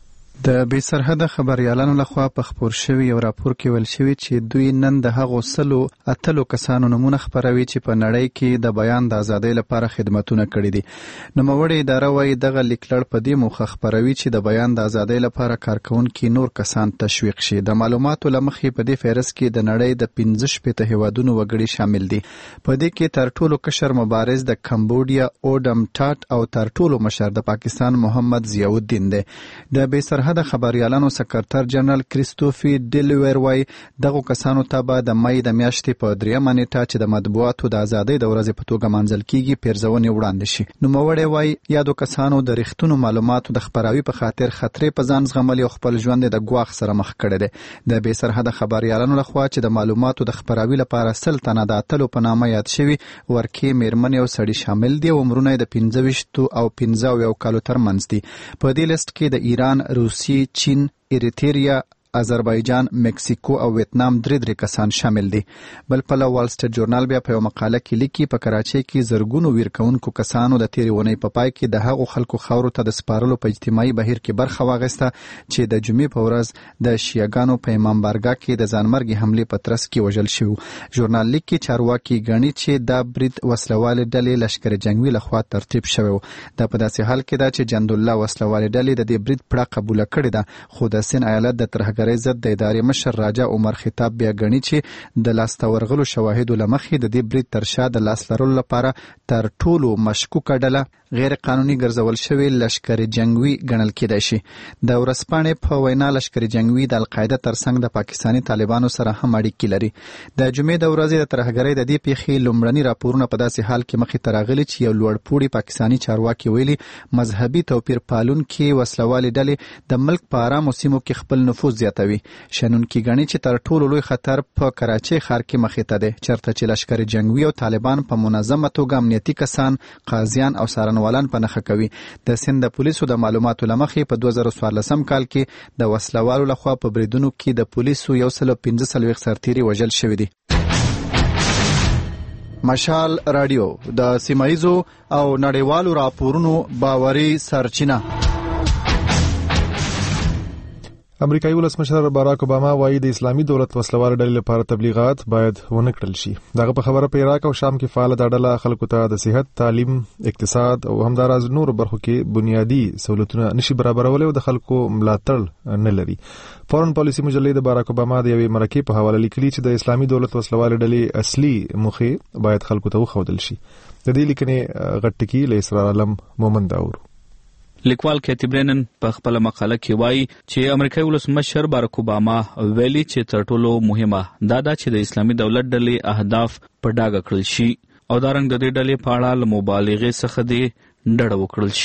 د بې سرحده خبريالانو لخوا په خبر شوی یو راپور کې ویل شوی چې دوی نن د هغو سلو اتلو کسانو نمونه خبروي چې په نړۍ کې د بیان د ازادۍ لپاره خدمتونه کړي دي. نوموړې اداره وايي دغه لیکلړ په دې موخه خبروي چې د بیان د ازادۍ لپاره کارکونکي نور کسان تشویق شي. د معلوماتو لمخې په دې فهرست کې د نړۍ د پنځه شپېته هیوادونو وګړي شامل دي. په دې کې تر ټولو کشر مبارز د کمبودیا اوډم ټاټ او تر ټولو مشر د پاکستان محمد ضیاء الدین دی. د بې سرحده د خبريالانو سکرټر جنرال کریستوفي ډیلویر وايي دغه کسانو ته به د مې د میاشتې په دریمه نیټه چې د مطبوعاتو د ازادۍ د ورځې په توګه منځل کیږي پیرزونې وړاندې شي. نوموړی وايي یادو کسانو د رښتونو معلوماتو د خبراوي په خاطر خطرې په ځان زغملي او خپل ژوند د ګواښ سره مخ کړی دی. د بې سرحده خبريالانو لخوا چې د معلوماتو د خبراوي لپاره سل تنه د اتلو په نامه یاد شوي ورکې میرمنې او سړي شامل دي او عمرونه د پنځه ویشت او پنځه یو کالو ترمنځ دي. په دې لیست کې د ایران، روسي، چین، اریتریا، آذربایجان، مکسیکو او ویتنام درې درې کسان شامل دي. بل پله وال سټریټ جورنال بیا په یو مقاله کې لیکي په کراچۍ کې زرګونو ویرکونکو کسانو د تیرې ونې په پای کې د هغو خلکو خاورو ته د سپارلو په اجتماعي بهیر کې برخه واخیسته چې د جمعې په ورځ د شیعاګانو په امام بارګاه کې د ځانمرګي حملې په ترڅ کې وژل شوي. ژورنال لیکي چارواکي ګڼي چې دا برید وسلوالې ډلې لشکر جنگوي لخوا ترتیب شوی و. دا په داسې حال کې ده چې جند الله وسلوالې ډلې د دې برید پړه قبوله کړې ده خو د سین ایالت د ترهګرۍ ضد د ادارې مشر راجا عمر خطاب بیا ګڼي چې د لاسته ورغلو شواهدو له مخې د دې برید تر شا د لاس لرلو لپاره تر ټولو مشکوکه ډله غیر قانوني ګرځول شوی لشکر جنگوي ګڼل کېدای شي. د ورځپاڼې په وینا لشکر جنگوي د القاعده ترڅنګ د پاکستاني طالبانو سره هم اړیکې لري. د جمعې د ورځې د ترهګرۍ د دې پیښې لومړني راپورونه په داسې حال کې مخې ته راغلي چې یو لوړپوړي پاکستاني چارواکي ویلي مذهبي توپیر پالونکي وسلوالې ډلې د ملک په ارامو سیمو کې خپل نفوذ زیاتوي. شنونکي ګڼي چې تر ټولو لوی خطر په کراچۍ ښار کې مخې ته دی چېرته چې لشکر جنگوي او طالبان په منظمه توګه امنیتي کسان، قاضیان او څارنوالان په نښه کوي. د سند د پولیسو د معلوماتو له مخې په دوه زره څوارلسم کال کې د وسلوالو لخوا په بریدونو کې د پولیسو یو سل پنځه څلوېښت سرتیري وژل شوي دي. مشال رادیو د سیمایزو او نړیوالو راپورونو باوري سرچینه. امریکایي ولسمشر باراک اوباما وايي د اسلامي دولت وسلوال ډلې لپاره تبلیغات باید ونه کړل شي. دغه په خبره په عراق او شام کې فعال د ډله خلکو ته د صحت، تعلیم، اقتصاد او همداراز نور برخو کې بنیادی سہولتونه نشي برابرولای او د خلکو ملاتړ نه لري. فورن پالیسی مجلې د باراک اوباما د یوې مرکې په حواله لیکلي چې د اسلامي دولت وسلوال ډلې اصلي موخه باید خلکو ته وښودل شي. د دې لیکنې غټ ټکی له اسرار علم مومند اورو. لیکوال کیتی برینن په خپل مقاله کې وایي چې امریکایي ولسمشر باراک اوباما ویلي چې تر ټولو مهمه دا ده چې د اسلامي دولت ډلې اهداف په ډاګه کړل شي او دا رنګ د دې ډلې په اړه له مبالغې څخه دی ډډه وکړل شي.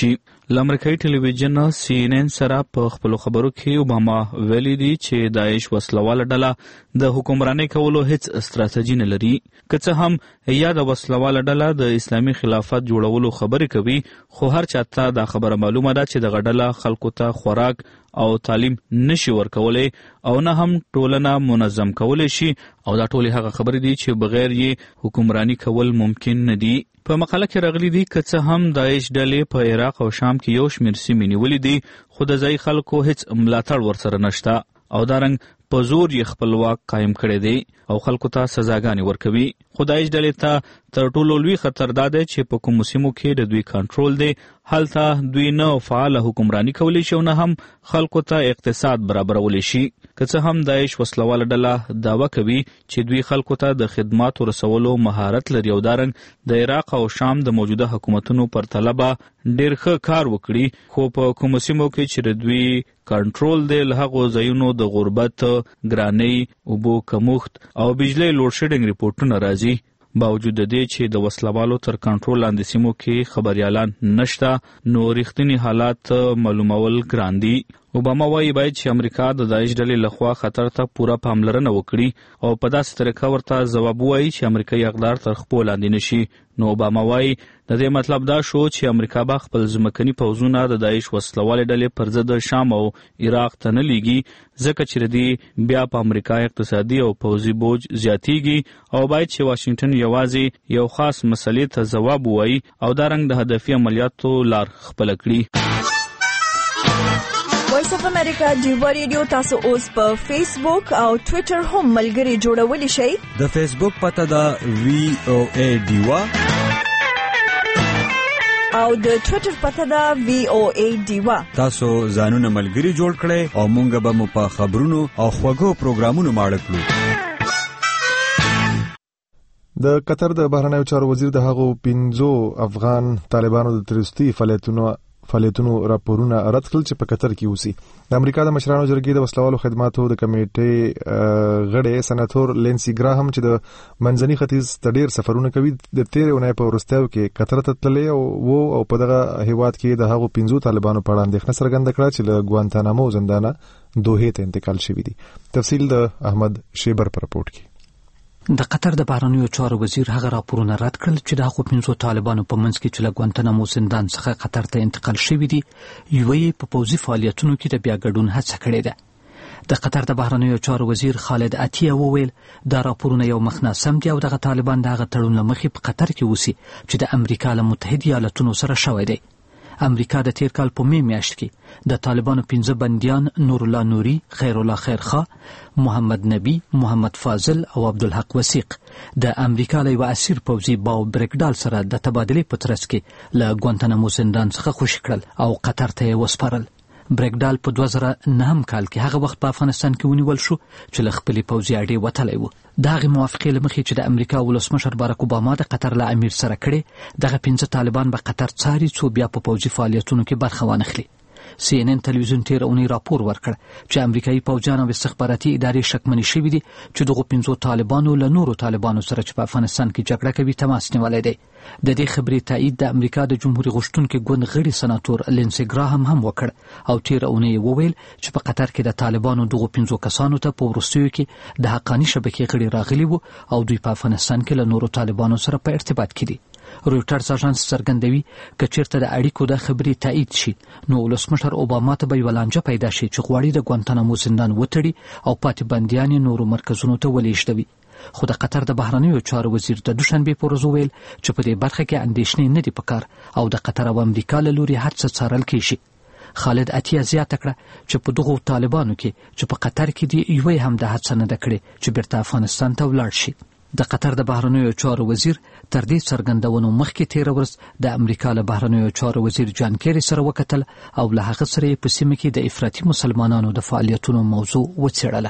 لامریکایي ټلویزیون سی ان ان سره په خپل خبرو کې اوباما ویلي دی چې داعش وسلواله ډله د حکمرانۍ کولو هیڅ ستراتیژي نه لري. که څه هم یا د وسلواله ډله د اسلامي خلافت جوړولو خبرې کوي، خو هر چاته دا خبره معلومه ده چې دغه ډله خلکو ته خوراک او تعلیم نشي ورکولی او نه هم ټولنه منظم کولی شي، او دا ټولې هغه خبرې دي چې بغیر یې حکمرانی کول ممکن نه دي. په مقاله کې راغلي دي که څه هم داعش ډلې په عراق او شام کې یو شمېر سیمې نیولې دي، خو د ځایي خلکو هیڅ ملاتړ ورسره نشته او دارنګ په زور یې خپل واک قایم کړی دی او خلکو ته سزاګانې ورکوي. خو داعش ډلې ته تر ټولو لوی خطر دا دی چې په کومو سیمو کې د دوی کنټرول دی، هلته دوی نه فعاله حکمرانی کولی شي او نه هم خلکو ته اقتصاد برابرولی شي. که څه هم داعش وسلواله ډله دعوه کوي چې دوی خلکو ته د خدماتو رسولو مهارت لري او دارنګ د عراق او شام د موجوده حکومتونو پر طلبه ډېر ښه کار وکړي، خو په کومو سیمو کې چې د دوی کنټرول دی له هغو ځایونو د غربت، ګرانۍ، اوبو کمښت او بجلی لوډ شیډینګ ریپورټونه راځي. باوجود د دې چې د وسلوالو تر کنټرول لاندې سیمو کې خبريالان نشته، نو رښتینی حالات معلومول ګران دي. اوباما وایي باید چې امریکا د داعش ډلې لخوا خطر ته پوره پاملرنه وکړي او په داسې طریقه ورته ځواب ووایي چې امریکایي اقدار تر خپو لاندې نشي. نو اوباما وایي د دې مطلب دا شو چې امریکا به خپل ځمکني پوځونه د داعش وسلوالې ډلې پر ضد شام او عراق ته نه لیږي، ځکه چې د بیا په امریکا اقتصادي او پوځي بوج زیاتیږي او باید چې واشنگټن یوازې یو خاص مسلې ته ځواب ووایي او دارنګ د هدفي عملیاتو لار خپله کړي. وایس اف امریکا ډیوا ریډیو تاسو اوس په فیسبوک او ټوئیټر هم ملګري جوړولی شئ. د فیسبوک پته ده وی او ای ډیوا او د ټوئیټر پته ده وی او ای ډیوا. تاسو ځانونه ملګري جوړ کړئ او مونږ به مو په خبرونو او خوږو پروګرامونو ماړه کړو. د قطر د بهرنیو چارو وزیر د هغو پنځو افغان طالبانو د تروریستي فعالیتونو فعالیتونو راپورونه رد کړل چې په قطر کې اوسي. د امریکا د مشرانو جرګې د وسلوالو خدماتو د کمیټې غړی سناتور لینسي ګراهم چې د منځني ختیځ ته ډیر سفرونه کوي، د تیر اونۍ په وروستیو کې قطر ته تللی او او په دغه هیواد کې د هغو پنځو طالبانو په اړه اندېښنه څرګنده کړه چې له ګوانتانامو زندانه دوحې ته انتقال شوي دي. تفصیل د احمد شیبر په رپورټ کې. د قطر د بهرنیو چارو وزیر هغه راپورونه رد کړل چې د هغو پنځو طالبانو په منځ کې چې له ګوانتانامو زندان څخه قطر ته انتقال شوي دي، یوه یې په پوځي فعالیتونو کې د بیا ګډون هڅه کړې ده. د قطر د بهرنیو چارو وزیر خالد اتیا وویل دا راپورونه یو مخ ناسم دي او دغه طالبان د هغه تړون له مخې په قطر کې اوسي چې د امریکا له متحده ایالتونو سره شوی دی. امریکا د تیر کال په می میاشت کې د طالبانو پنځه بندیان نور الله نوري، خیر الله خیرخوا، محمد نبی، محمد فاضل او عبدالحق وثیق د امریکا له یوه اسیر پوځي باو بریکډال سره د تبادلې په ترڅ کې له ګوانتانامو زندان څخه خوشي کړل او قطر ته یې وسپارل. بریکډال په دوه زره نهم کال کې هغه وخت په افغانستان کې ونیول شو چې له خپلې پوځي اډې وتلی و. د هغې موافقې له مخې چې د امریکا ولسمشر بارک اوباما د قطر له امیر سره کړې، دغه پنځه طالبان به قطر څاري څو بیا په پوځي فعالیتونو کې برخه وانخلي. سی ان ان تلویزیون تیر اونۍ راپور ورکړ چې امریکایي پوځیان او استخباراتي ادارې شکمنې شوي دي چې دغو پنځو طالبانو له نورو طالبانو سره چې په افغانستان کې جګړه کوي تماس نیولی دی. د دې خبرې تایید د امریکا د جمهوریت غوښتونکي ګوند غړي سناتور لینسي ګراهم هم وکړ او تیر اونۍ وویل چې په قطر کې د طالبانو دغو پنځو کسانو ته په وروستیو کې د حقاني شبکې غړي راغلي وو او دوی په افغانستان کې له نورو طالبانو سره په ارتباط کې دي. رویټرز اژانس څرګندوي که چیرته د اړیکو د خبرې تایید شي نو ولسمشر اوباما ته به یوه لانجه پیدا شي چې غواړي د ګوانتانامو زندان وتړي او پاتې بندیان یې نورو مرکزونو ته ولېږدوي. خو د قطر د بهرنیو چارو وزیر د دوشنبې په ورځ وویل چې په دې برخه کې اندېښنې نه دي پکار او د قطر او امریکا له لوري هر څه څارل کېږي. خالد اتیا زیاته کړه چې په دغو طالبانو کې چې په قطر کې دي یوه هم د هڅه نه ده کړې چې بیرته افغانستان ته ولاړ شي. د قطر د بهرنیو چارو وزیر تر دې څرګندونو مخکې تیره ورځ د امریکا له بهرنیو چارو وزیر جان کیری سره وکتل او له هغه سره یې په سیمه کې د افراطي مسلمانانو د فعالیتونو موضوع وڅېړله.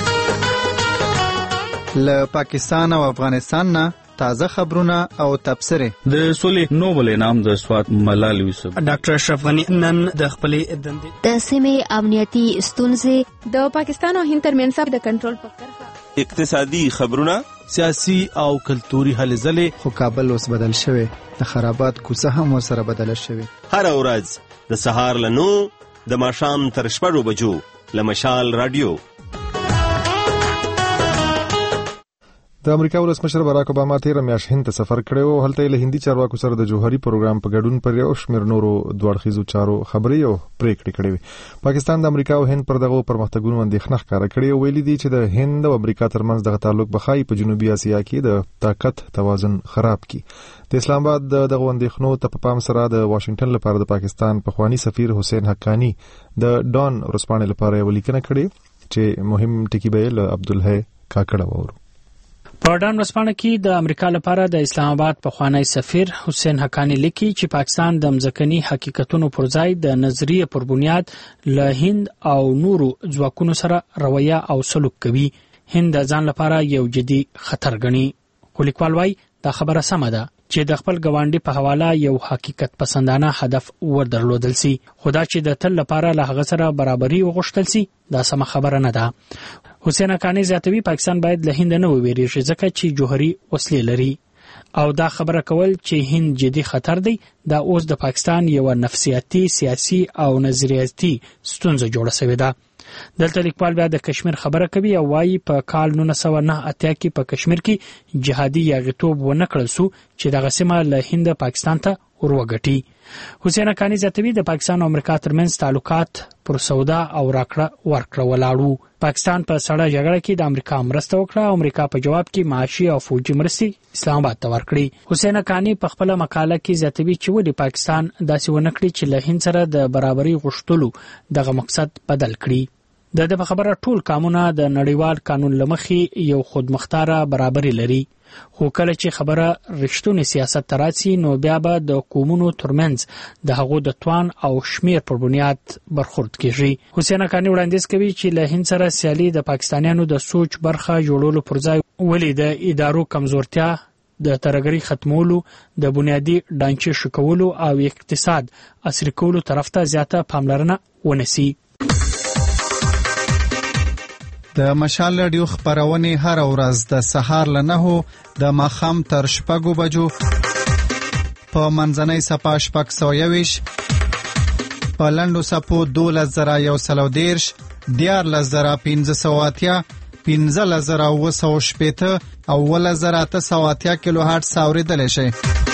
له پاکستان او افغانستان نه تازه خبرونه او تبصره. د سولې نوبل انعام د سوات ملال یوسف ډاکټر اشرف غنی نن د خپلې دندې د سیمې امنیتي ستونزې د پاکستان او هند ترمنځ د کنټرول په کرښه اقتصادي خبرونه، سیاسي او کلتوري هلې ځلې. خو کابل اوس بدل شوی، د خرابات کوڅه هم ورسره بدله شوې. هر ورځ د سهار له نو د ماښام تر شپږو بجو له مشال رادیو. د امریکا ولسمشر باراک اوباما تیر میاشت هند ته سفر کړی او هلته له هندي چارواکو سره د جوهري پروګرام په ګډون پر یو شمېر نورو دوړخیزو چارو خبرې او پریکړې کړې وي. پاکستان د امریکا او هند پر دغه پرمختګونو اندېښنه ښکاره کړې او ویلي دي چې د هند او امریکا ترمنځ دغه تعلق بخای په جنوبي اسیا کې د طاقت توازن خراب کړي. د اسلام آباد دغه اندېښنو ته په پام سره د واشنگټن لپاره د پاکستان پخوانی سفیر حسین حقانی د ډان ورسپانې لپاره یو لیکنه کړې چې مهم ټکی به له عبدالحی کاکړه وورو. په ډان ورسپانه کې د امریکا لپاره د اسلام آباد پخوانی سفیر حسین حقانی لیکي چې پاکستان د مځکني حقیقتونو پر ځای د نظریه پر بنیاد له هند او نورو ځواکونو سره رویه او سلوک کوي. هند د ځان لپاره یو جدي خطر ګڼي. خو لیکوال وايي دا خبره سمه ده چې د خپل ګاونډي په حواله یو حقیقت پسندانه هدف ودرلودل سي. خدا چې د تل لپاره له هغه سره برابرۍ وغوښتل سي دا سمه خبره نه ده. حسین حقانی زیاتوي پاکستان باید له هند نه وویریږي ځکه چې جوهري وسلې لري او دا خبره کول چې هند جدي خطر دی دا اوس د پاکستان یو نفسیاتي سیاسي او نظریاتي ستونزه جوړه شوې ده. دلته لیکوال بیا د کشمیر خبره کوي او وايي په کال نولس سوه نه اتیا کې په کشمیر کې جهادي یاغیتوب ونه کړل سو چې دغه سیمه له هند پاکستان ته وروګټي. حسین حقانی زیاتوي د پاکستان او امریکا ترمنځ تعلقات پر سودا او راکړه ورکړه ولاړو. پاکستان په سړه جګړه کې د امریکا مرسته وکړه او امریکا په جواب کې معاشي او فوجي مرستې اسلام آباد ته ورکړي. حسین حقانی په خپل مقاله کې زیاتوي چې ولې پاکستان داسې ونه کړي چې له هند سره د برابرۍ غوښتلو دغه مقصد بدل کړي. د دې په خبره ټول قانونونه د نړیوال قانون لمخې یو خودمختاره برابرۍ لري. خو کله چې خبره رښتونی سیاست تراسي نو بیا به د قومونو ترمنځ د هغو د توان او شمیر پر بنیاد برخورد کیږي. حسین حقانی وړاندیز کوي چې له هند سره سیالي د پاکستانیانو د سوچ برخه جوړولو پر ځای ولې د ادارو کمزورتیا د ترګری ختمولو د بنیادی ډانچې شکولو او اقتصاد عصري کولو طرف ته زیاته پاملرنه ونسی. د مشال رادیو خبرونه هر ورځ د سهار له نهو د ماښام تر شپږو بجو په منځنۍ صفه شپږ سوه یویش په لنډو صفو دولس زره یو سل او دېرش دیارلس زره پنځه سوه اتیا پنځلس زره اوه سوه شپېته او اوولس زره اته سوه اتیا کیلو هرټز اورېدلی شئ.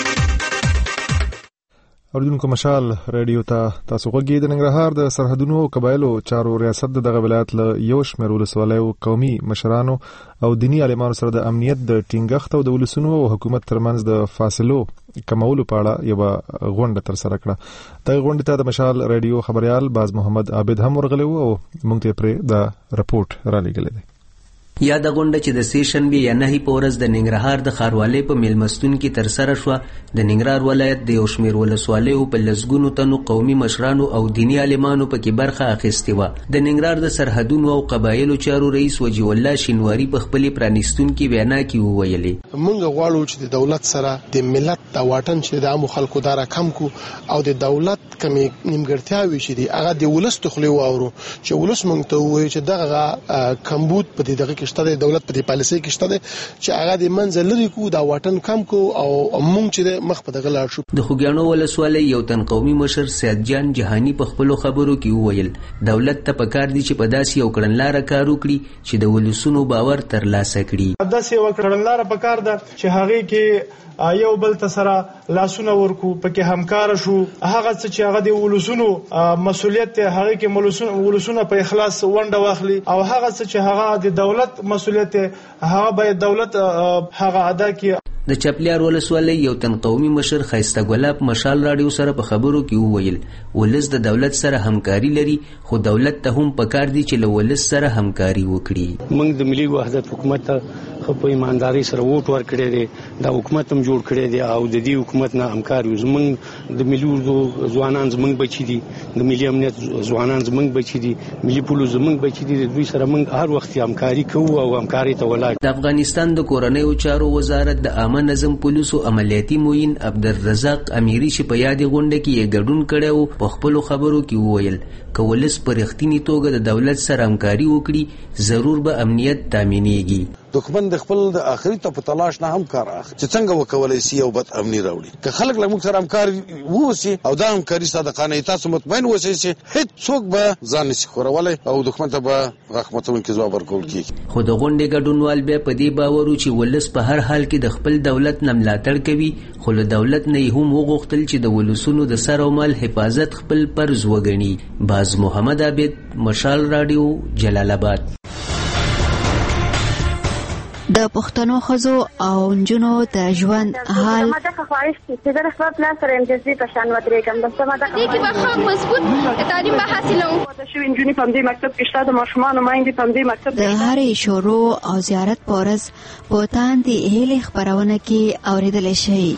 اوریدونکو مشال رادیو ته تاسو غوږی د ننګرهار د سرحدونو او قبایلو چارو ریاست دغه ولایت له یو شمېر ولسوالیو قومي مشرانو او دیني عالمانو سره د امنیت د ټینګښت او د ولسونو او حکومت ترمنځ د فاصلو کمولو په اړه یوه غونډه ترسره کړه. دغه غونډې ته د مشال رادیو خبريال باز محمد عابد هم ورغلی و او موږ ته پرې د رپورټ را لېږلی دی. یا د غونډه چې د سې شنبې یا نهي په ورځ د ننګرهار د ښاروالۍ په میلمستون کې ترسره شوه د ننګرهار ولایت د یو شمېر ولسوالیو په لسګونو تنو قومي مشرانو او دیني عالمانو پکې برخه اخیستې وه. د ننګرهار د سرحدونو او قبایلو چارو رئیس وجیح الله شینواري په خپلې پرانیستونکې وینا کې وویلې موږ غواړو چې د دولت سره د ملت د واټن چې د عامو خلکو دا راکم کو او د دولت کمې نیمګړتیاوې چې دي هغه د ولس ته خولې واورو چې ولس موږ ته ووایي چې دغه کمبود په دې دغه کې شته د دولت په دې پالیسۍ کې شته چې هغه د منځ لري کو دا واټن کم کو او موږ چې مخ په دغه لاړ شو. د خوږیاڼو ولسوالۍ یو تن قومي مشر سید جان جهانی په خپلو خبرو کې وویل دولت ته پکار دي چې په داسې یو کړنلاره کار وکړي چې د ولسونو باور ترلاسه کړي. داسې یو کړنلاره پکار ده چې هغه کې یو بل ته سره لاسونه ورکو پکې همکار شو هغه چې هغه د ولسونو مسولیت هغه کې ولسونه په اخلاص ونډه واخلي او هغه چې هغه د دولت مسولیت هغه باید دولت هغه ادا کړي. د چپلیار ولسوالۍ یو تن قومي مشر خیسته ګلاب مشال رادیو سره په خبرو کې وویل ولس د دولت سره همکاري لري خو دولت ته هم پکار دي چې له ولس سره همکاري وکړي. موږ د ملي وحدت حکومت خو په ایمانداري سره ووټ ورکړی دی دا حکومت هم جوړ کړی دی او د دې حکومت نه همکار یو زموږ د ملي اردو ځوانان زموږ بچي دي د ملي امنیت ځوانان زموږ بچي دي ملي پولیس زموږ بچي دي د دوی سره موږ هر وخت همکاري کوو او همکاري ته ولاړ. د افغانستان د کورنیو چارو وزارت د عامه نظم پولیسو عملیاتي معین عبدالرزاق امیری چې په یاد غونډه کې یې ګډون کړی په خپلو خبرو کې وویل که ولس په رښتینې توګه د دولت سره همکاري وکړي ضرور به امنیت تامینېږي. دښمن د د خپل د اخري ته په تلاش نه هم کار اخلي چې څنګه وکولای شي او بد امني راوړي که خلک له موږ سره همکار ووسی او دا همکاري صادقانه تاسو مطمئن اوسئ چې هیڅ څوک به ځان نشي خورولای او دښمن ته به رحمتونکي ځواب ورکول کیږي. خو د غونډې ګډونوال بیا په دې باور چې ولس په هر حال کې د خپل دولت نه ملاتړ کوي خو له دولت نه هم وغوښتل چې د ولسونو د سر او مال حفاظت خپل فرض وګڼي. باز محمد عابد، مشال رادیو، جلال آباد. د پښتنو ښځو او نجونو د ژوند حال ما ته خواهش چې د خپل پلان سره امتیازي په شان ودرېږم د سم د دې کې به خام مضبوط تعلیم به حاصلوم. د شوي نجونې په دې مکتب کې شته، د ماشومانو مایندې په دې مکتب د هرې شروع او زیارت پورز په تاندې هیلې خبرونه کې اوریدل شي.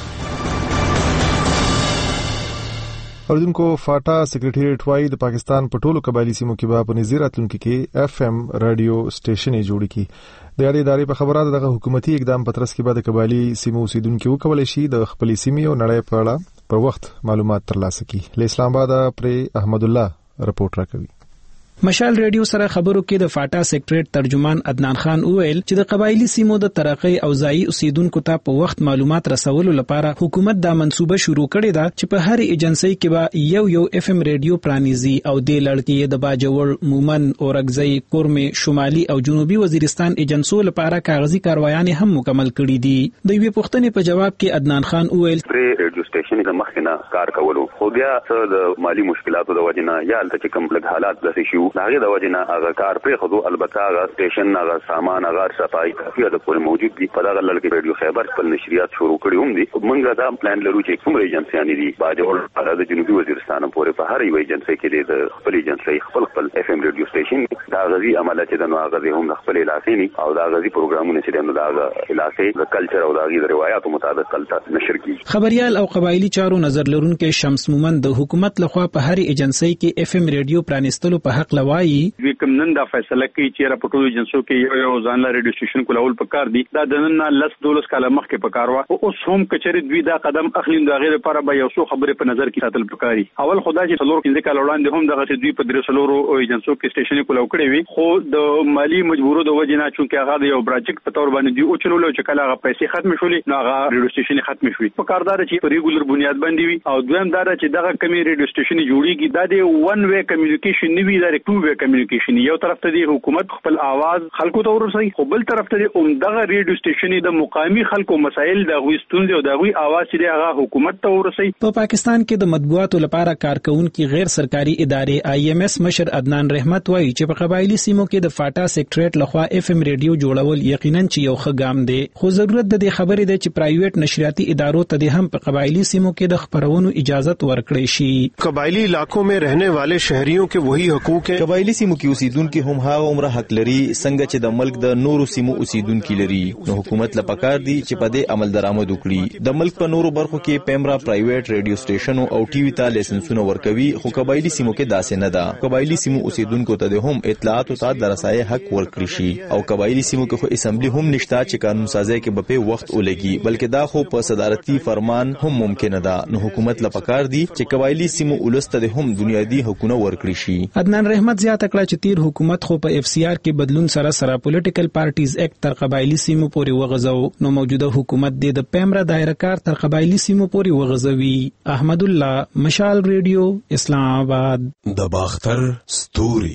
اوریدونکو فاټا سیکریټریټ وايي د پاکستان په ټولو قبایلی سیمو کې به په نظیر راتلونکي کې اف ام رادیو سټیشن جوړ کړي. د یادې ادارې په خبره دغه حکومتي اقدام په ترڅ کې به د قبایلی سیمو اوسیدونکو وکولای شي د خپل سیمې او نړۍ په اړه پر وخت معلومات ترلاسه کړي. له اسلام آباد پر احمد الله رپورټ راکوي. مشال ریډیو سره خبرو کې د فاټا سیکریټریټ ترجمان عدنان خان وویل چې د قبایلی سیمو د ترقۍ او ځایي اوسیدونکو ته په وخت معلومات رسولو لپاره حکومت دا منصوبه شروع کړې ده چې په هر ایجنسۍ کې به یو یو اف ام ریډیو پرانیزي او د لړکې د باجوړ، مومن، اورګزۍ، کورمې، شمالي او جنوبي وزیرستان ایجنسو لپاره کاغذي کاروایان هم مکمل کړي دي. د یوې پوښتنې په جواب کې عدنان خان وویل ریډیو سټیشن د مخکنه کار کولو خو بیا څه د مالی مشکلاتو د وجې نه یا هلته چې کوم لږ حالات داسې شي د هغې د وجې نه هغه کار پرېښودو. البته هغه سټیشن هغه سامان هغه صفایي کافي حده پورې موجود دي. په دغه لړ کې ریډیو خیبر خپل نشریات شروع کړي هم دي. موږ دا پلان لرو چې کوم ایجنسیانې دي باجوړ هغه د جنوبي وزیرستان پورې په هر یو ایجنسۍ کې د خپل ایجنسۍ خپل خپل اف ام ریډیو سټیشن دا غزي عمله چې د نو هغه هم خپل علاقې نه او دا غزي پروګرامونه چې د نو دا علاقې د کلچر او د روایتو مطابق کلته نشر کیږي. خبريال او قبایلی چارو نظر لرونکو شمس مومن د حکومت لخوا په هر ایجنسۍ کې اف ام ریډیو پرانستلو په حق لوایي کوم نن دا فیصله کوي چې را پټو ایجنسو کې یو یو ځان لا ریډیو سټیشن کولول پکار دي. دا د نن لس دولس کاله مخکې پکار وا او اوس هم کچري دوی دا قدم اخلي دا غیر لپاره به یو څو خبره په نظر کې ساتل پکاري. اول خدای چې څلور کې ځکه وړاندې هم دغه دوی په درې څلورو ایجنسو کې سټیشن کولو کړی وي خو د مالی مجبورو د وجې نه چې هغه د یو پروجیکټ په تور باندې دی او چلول چې کله هغه پیسې ختم شولې نو هغه ریډیو سټیشن ختم شوی. پکاردار چې په ریګولر بنیاد باندې وي او دویم دا چې دغه کمی ریډیو سټیشن جوړیږي دا د ون وے کمیونیکیشن نه وي دا ټو وے کمیونیکیشن. یو طرف ته دی حکومت خپل आवाज خلکو ته ورسوي خو بل طرف ته عمدغه ریډیو سټیشن د مقامی خلکو مسایل د غوي ستونزې او د غوي आवाज چې هغه حکومت ته ورسوي. په پاکستان کې د مطبوعاتو لپاره کارکونکو غیر سرکاري ادارې آی ایم ایس مشر عدنان رحمت وایي چې په قبایلی سیمو کې د فاټا سیکریټریټ لخوا اف ام ریډیو جوړول یقینا چې یو ښه ګام دی خو ضرورت د دې خبرې ده چې پرایویټ نشریاتي ادارو ته هم په قبایلی سیمو کې د خبرونو اجازه ورکړي شي. قبایلی علاقوں میں رہنے والے شہریوں کے وہی حقوق ہیں. قبایلی سیمو کې اوسیدونکو هم هغه عمره حق لري څنګه چې د ملک د نورو سیمو اوسیدونکو لري. نو حکومت لپاره دی چې په دې عمل درآمد وکړي. د ملک په نورو برخو کې پیمرا پرایویټ ریډیو سټیشن او ټي وي ته لایسنسونه ورکوي خو قبایلی سیمو کې داسې نه ده. قبایلی سیمو اوسیدونکو ته هم اطلاعات ته د رسایي حق ورکړي شي او قبایلی سیمو کې خو اسمبلی هم نشته چې قانون سازي کې به په وخت ولګي بلکې دا خو په صدارتي فرمان هم ممکن ده. نو حکومت لپاره دی چې قبایلی سیمو ولسته هم بنیادی حقوقونه ورکړي شي. عدنان رحمت زیاته کړه چې تیر حکومت خو په اف سی آر کې بدلون سره سره پولیټیکل پارټیز اکټ تر قبایلی سیمو پورې وغځاو نو موجوده حکومت د پیمرا دایره کار تر قبایلی سیمو پورې وغځوي. احمد الله، مشال ریډیو، اسلام آباد. د باختر ستوري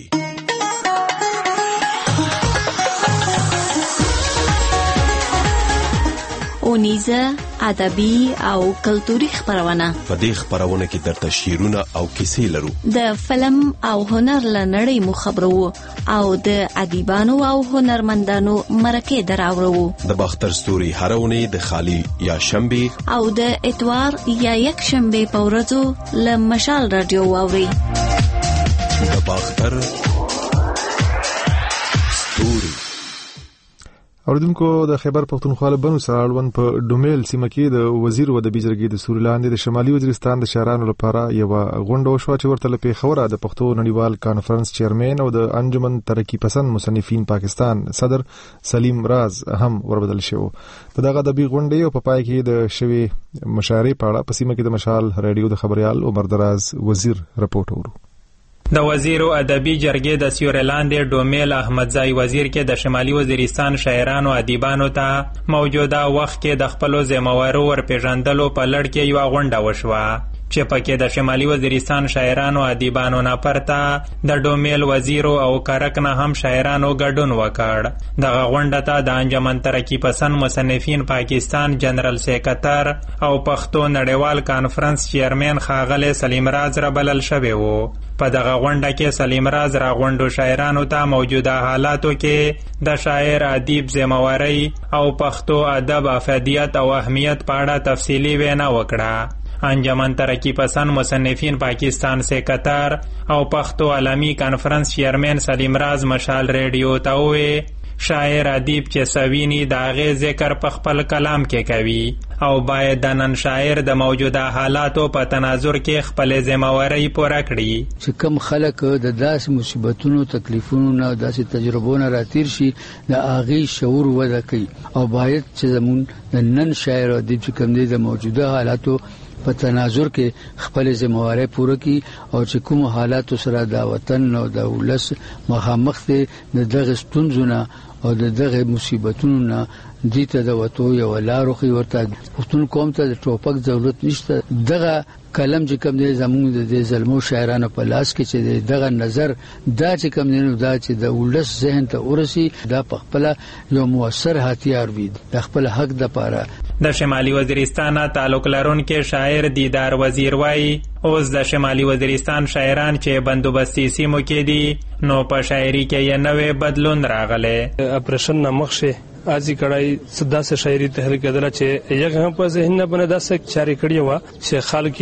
اونیزه ادبي او کلتوري خبرونه. په دې خبرونه کې درته شعرونه او کیسې لرو. د فلم او هنر لنړۍ مو خبرو او د ادیبانو او هنرمندانو مرکه دراوړو. د باختر ستوري هرونه د خالی یا شنبه او د اتوار یا یک شنبه په ورځو ل مشال رادیو واوري. د باختر ستوري اوردونکو د خیبر پختونخوا له بنو سراړون په ډومیل سیمه کې د وزیر و د بیجرګي د سورلاندې د شمالي وزیرستان د شهرانو لپاره یو غونډه وشوه چې ورته په خوره د پښتو نړیوال کانفرنس چیرمن او د انجمن ترقی پسند مصنفین پاکستان صدر سلیم راز هم وربدل شو. په دغه د بي غونډې او په پای کې د شوی مشارې په اړه په سیمه کې د مشال ریډیو د خبريال عمر دراز وزیر رپورټ ورو. د وزیرو ادبي جرګې د سیوري لاندې ډومیل احمدزای وزیر کې د شمالي وزیرستان شاعرانو ادیبانو ته موجوده وخت کې د خپلو ذمهوارو ورپېژندلو په لړ کې یوه غونډه وشوه چې پکې د شمالي وزیرستان شاعرانو ادیبانو نه پرته د ډومیل وزیرو او کرک نه هم شاعرانو ګډون وکړ. دغه غونډه ته د انجمن ترقی پسند مصنفین پاکستان جنرال سیکرټر او پښتو نړیوال کانفرنس چیرمن ښاغلی سلیم راز را بلل شوی و. په دغه غونډه کې سلیم راز را غونډو شاعرانو ته موجوده حالاتو کې د شاعر ادیب ذمهوارۍ او پښتو ادب افادیت او اهمیت په اړه تفصیلي وینا وکړه. انجمن ترقی پسند مصنفین پاکستان سیکرټر او پښتو عالمي کانفرنس چیرمن سلیم راز مشال ریډیو ته وویل شاعر ادیب چې سویني د هغې ذکر په خپل کلام کې کوي او باید د نن شاعر د موجوده حالاتو په تناظر کې خپل ذمهوارۍ پوره کړي. چې کم خلک د داسې مصیبتونو تکلیفونو نه داسې تجربو نه راتیر شي د هغې شعور وده کوي او باید چې زموږ د نن شاعر ادیب چې کوم دی د موجوده حالاتو په تناظر کې خپل ذمہواري پوره کړي او چې کوم حالاتو سره د وطن او د ولس مخامخ دي د دغه ستونزونه او د دغه مصیبتونو نه دي ته د وته یو لارو خي ورته پښتون قوم ته د ټوپک ضرورت نشته. دغه کلم چې کوم دی زموږ د زلمو شاعرانو په لاس کې چې دغه نظر دا چې کوم دی نو دا چې د ولس ذهن ته ورسي دا په خپل یو موثر هتیار وي د خپل حق د پاره. د شمالي وزیرستان تعلق لرونکي شاعر دیدار وزیر وایي اوس د شمالي وزیرستان شاعران چې بندوبستي سیمو کې دي نو په شاعري کې یې نوې بدلون راغلی. اپریشن نه مخشه ازي کړای صدا سے شاعري تحریک دلا چې یغه په ذهن نه بنه داسې چاري کړی و چې خلک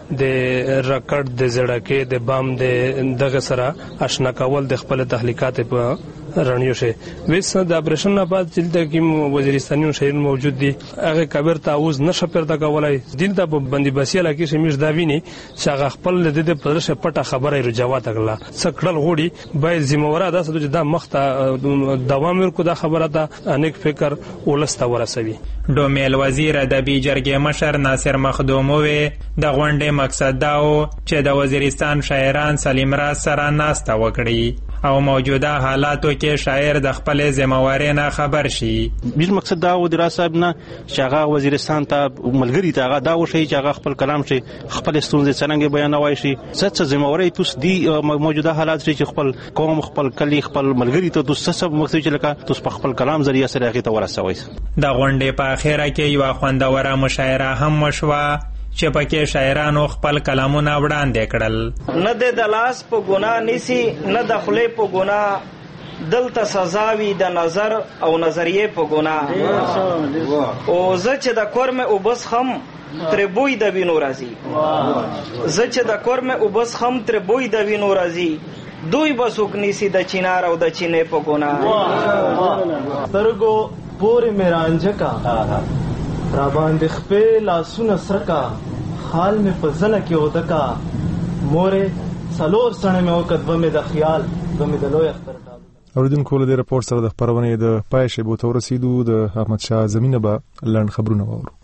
د رکړ د زړکه د بام د دغه سره آشنا کول د خپل تحقیقات په رانیو شه وېس د اپریشن نه بعد چې د کوم وزیرستانیو شاعرین موجود دي هغه کبر تعوز نشه پردا کولای دین ته بندي بسیا لکه شمیش دا ویني چې هغه خپل د دې پرشه پټه خبره رجوات اغلا سکړل غوړي باید ذمہوار ده چې دا مخته دوام ورکو دا خبره ده انیک فکر ولسته ورسوي. ډومیل وزیر ادبي جرګې مشر ناصر مخدوموي د غونډې مقصد دا و چې د وزیرستان شاعران سلیم راز سره ناسته وکړي او موجوده حالاتو کې شاعر د خپل ذمہوارۍ نه خبر شي. بیل مقصد دا و د راز نه چې هغه وزیرستان ته ملګری ته هغه دا وشي چې هغه خپل کلام شي خپل ستونزې څنګه بیانوي شي څه ذمہوارۍ توس دی موجوده حالات چې خپل قوم خپل کلی خپل ملګری ته توس څه مقصد چې لکه توس په خپل کلام ذریعہ سره هغه ته ورسوي. د غونډې په اخره کې یو خوندوره مشاعره هم وشوه چې پکې شاعرانو خپل کلامونه وړاندې کړل. نه د لاس په ګناه نیسی نه د خولې په ګناه دلته سزا وي د نظر او نظریه په ګناه او زه چې د کور مې وبس خم تر بوی د وینو راځي زه چې د کور مې وبس خم تر بوی د وینو راځي دوی بسوک نیسی د چینار او د چینې په ګناه سترګو پورې مې رانجکا را باندې خپل لاسونه سرکا خال مې په زنه کې ودکا مورې سلور سنه مې وکړ و مې د خیال و مې د لوی اختر. اوریدونکو له دې راپورټ سره د خبرونې د پای شیبو ته ورسېدو. د احمد شاه زمینه به لنډ خبرونه واورو.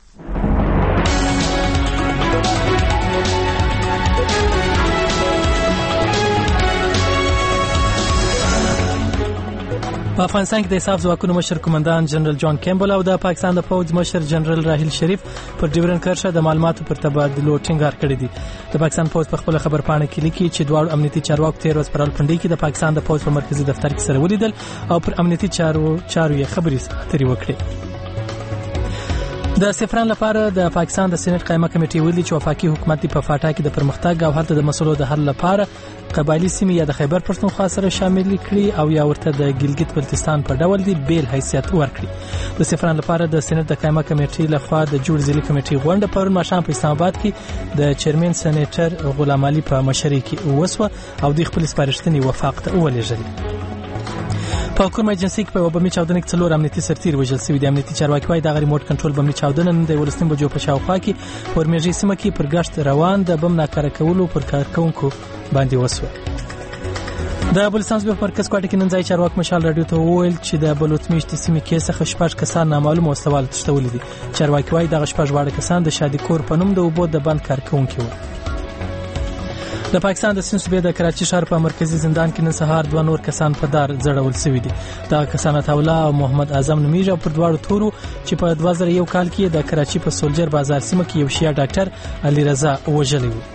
په افغانستان کې د حساب ځواکونو مشر کمانډان جنرال جان کیمبل او د پاکستان د پوځ مشر جنرال راحیل شریف پر ډیورن کرښه د معلوماتو پر تبادلو ټینګار کړی دی. د پاکستان پوځ په خپل خبر پاڼه کې لیکي چې دواړو امنیتي چارواکو تیر ورځ پر الپنډي کې د پاکستان د پوځ په مرکزی دفتر کې سره ولیدل او پر امنیتي چارو چارو یې خبرې اترې وکړې. د سفران لپاره د پاکستان د سېنات قائمه کمیټې ویلي چې وفاقي حکومت په فاټا کې د پرمختګ او هلته د مسلو د حل لپاره قبایلی سیمې یا د خیبر پښتونخوا سره شامل کړي او یا ورته د ګلګت بلتستان په ډول دی بیل حیثیت ورکړي. د سفران لپاره د سېنات د قائمه کمیټې لخوا د جوړ ځلې کمیټې غونډه پرون ماښام په اسلام آباد کې د چیرمن سېنیټر غلام علي په مشرۍ کې وسوه او د خپل سپارښتنې وفاق ته ولېږلې. په کومه ایجنسی کې په وبمي چاودنه کې څلور امنیتي سرتیر وژل شوي دي. امنیتي چارواکي وايي د ریموټ کنټرول بمي چاودنه نن د ولستان بجو په شاوخوا کې پرمیږي سیمه کې پر گشت روان د بم ناکاره کولو پر کارکونکو باندې وسوه. د بلوچستان صوبې په مرکز کوټه کې نن ځای چارواک مشال رادیو ته وویل چې د بلوچمیشت سیمې کې څخه شپږ کسان نامعلوم او سوال تشتول دي. چارواکي وايي د شپږ واړه کسان د شادي کور په نوم د وبو د بند کارکونکو وو. د پاکستان د سند صوبې د کراچي ښار په مرکزی زندان کې نن سهار دوه نور کسان په دار ځړول شوي دي. دا کسان عطاالله او محمد اعظم نومیږي او پر دواړو تورو چې په دوه زره یو کال کې د کراچي په سولجر بازار سیمه کې یو شیعه ډاکټر علي رضا وژلی و.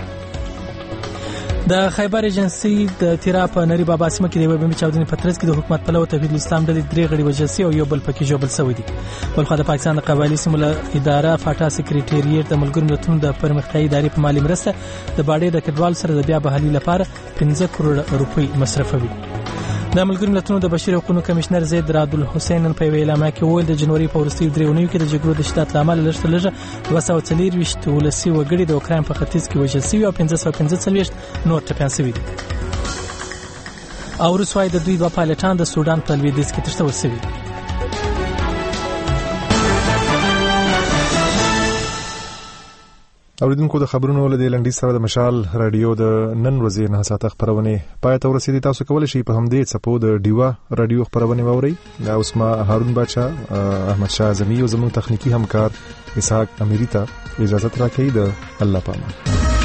د خیبر ایجنسی د تیرا په نری بابا سیمه کې د یو بمي چاودنې په ترڅ کې د حکومت پلوه توحید الاسلام ډلې درې غړي وژل شوي او یو بل پکې ژوبل شوی دی. بلخو د پاکستان د قبایلي سیمو اداره فاټا سکریټریټ د ملګرو ملتونو د پرمختیايي ادارې په مالی مرسته د باډې د کډوال سره د بیا بحالي لپاره پنځه کروڑ روپۍ مصرفوي. د ملګرو ملتونو د بشري حقوقو کمشنر زید راد الحسین په اعلامیه کې وویل د جنوري په وروستیو درې اونیو کې د جګړو د شدت لامل لږ تر لږه دوه سوه څلرویشت ولسي وګړي د اوکراین په ختیځ کې وژل شوي او پنځه سوه پنځه څلوېښت نور ټپیان شوي دي. او روسوای د دوی دوه پایلټان د سودان په لویدیځ کې تښتول شوي دي. اوریدونکو د خبرونو له لنډۍ سره د مشال رادیو د نن ورځې نه ساعت خبرونه پای ته ورسېدي. تاسو کولی شئ په همدې څپو د ډیوا رادیو خبرونه واورئ. دا اوس ما هارون باچا احمد شاه اعظمي او زموږ تخنیکی همکار اسحاق امیری ته اجازه راکړئ. د الله پامان.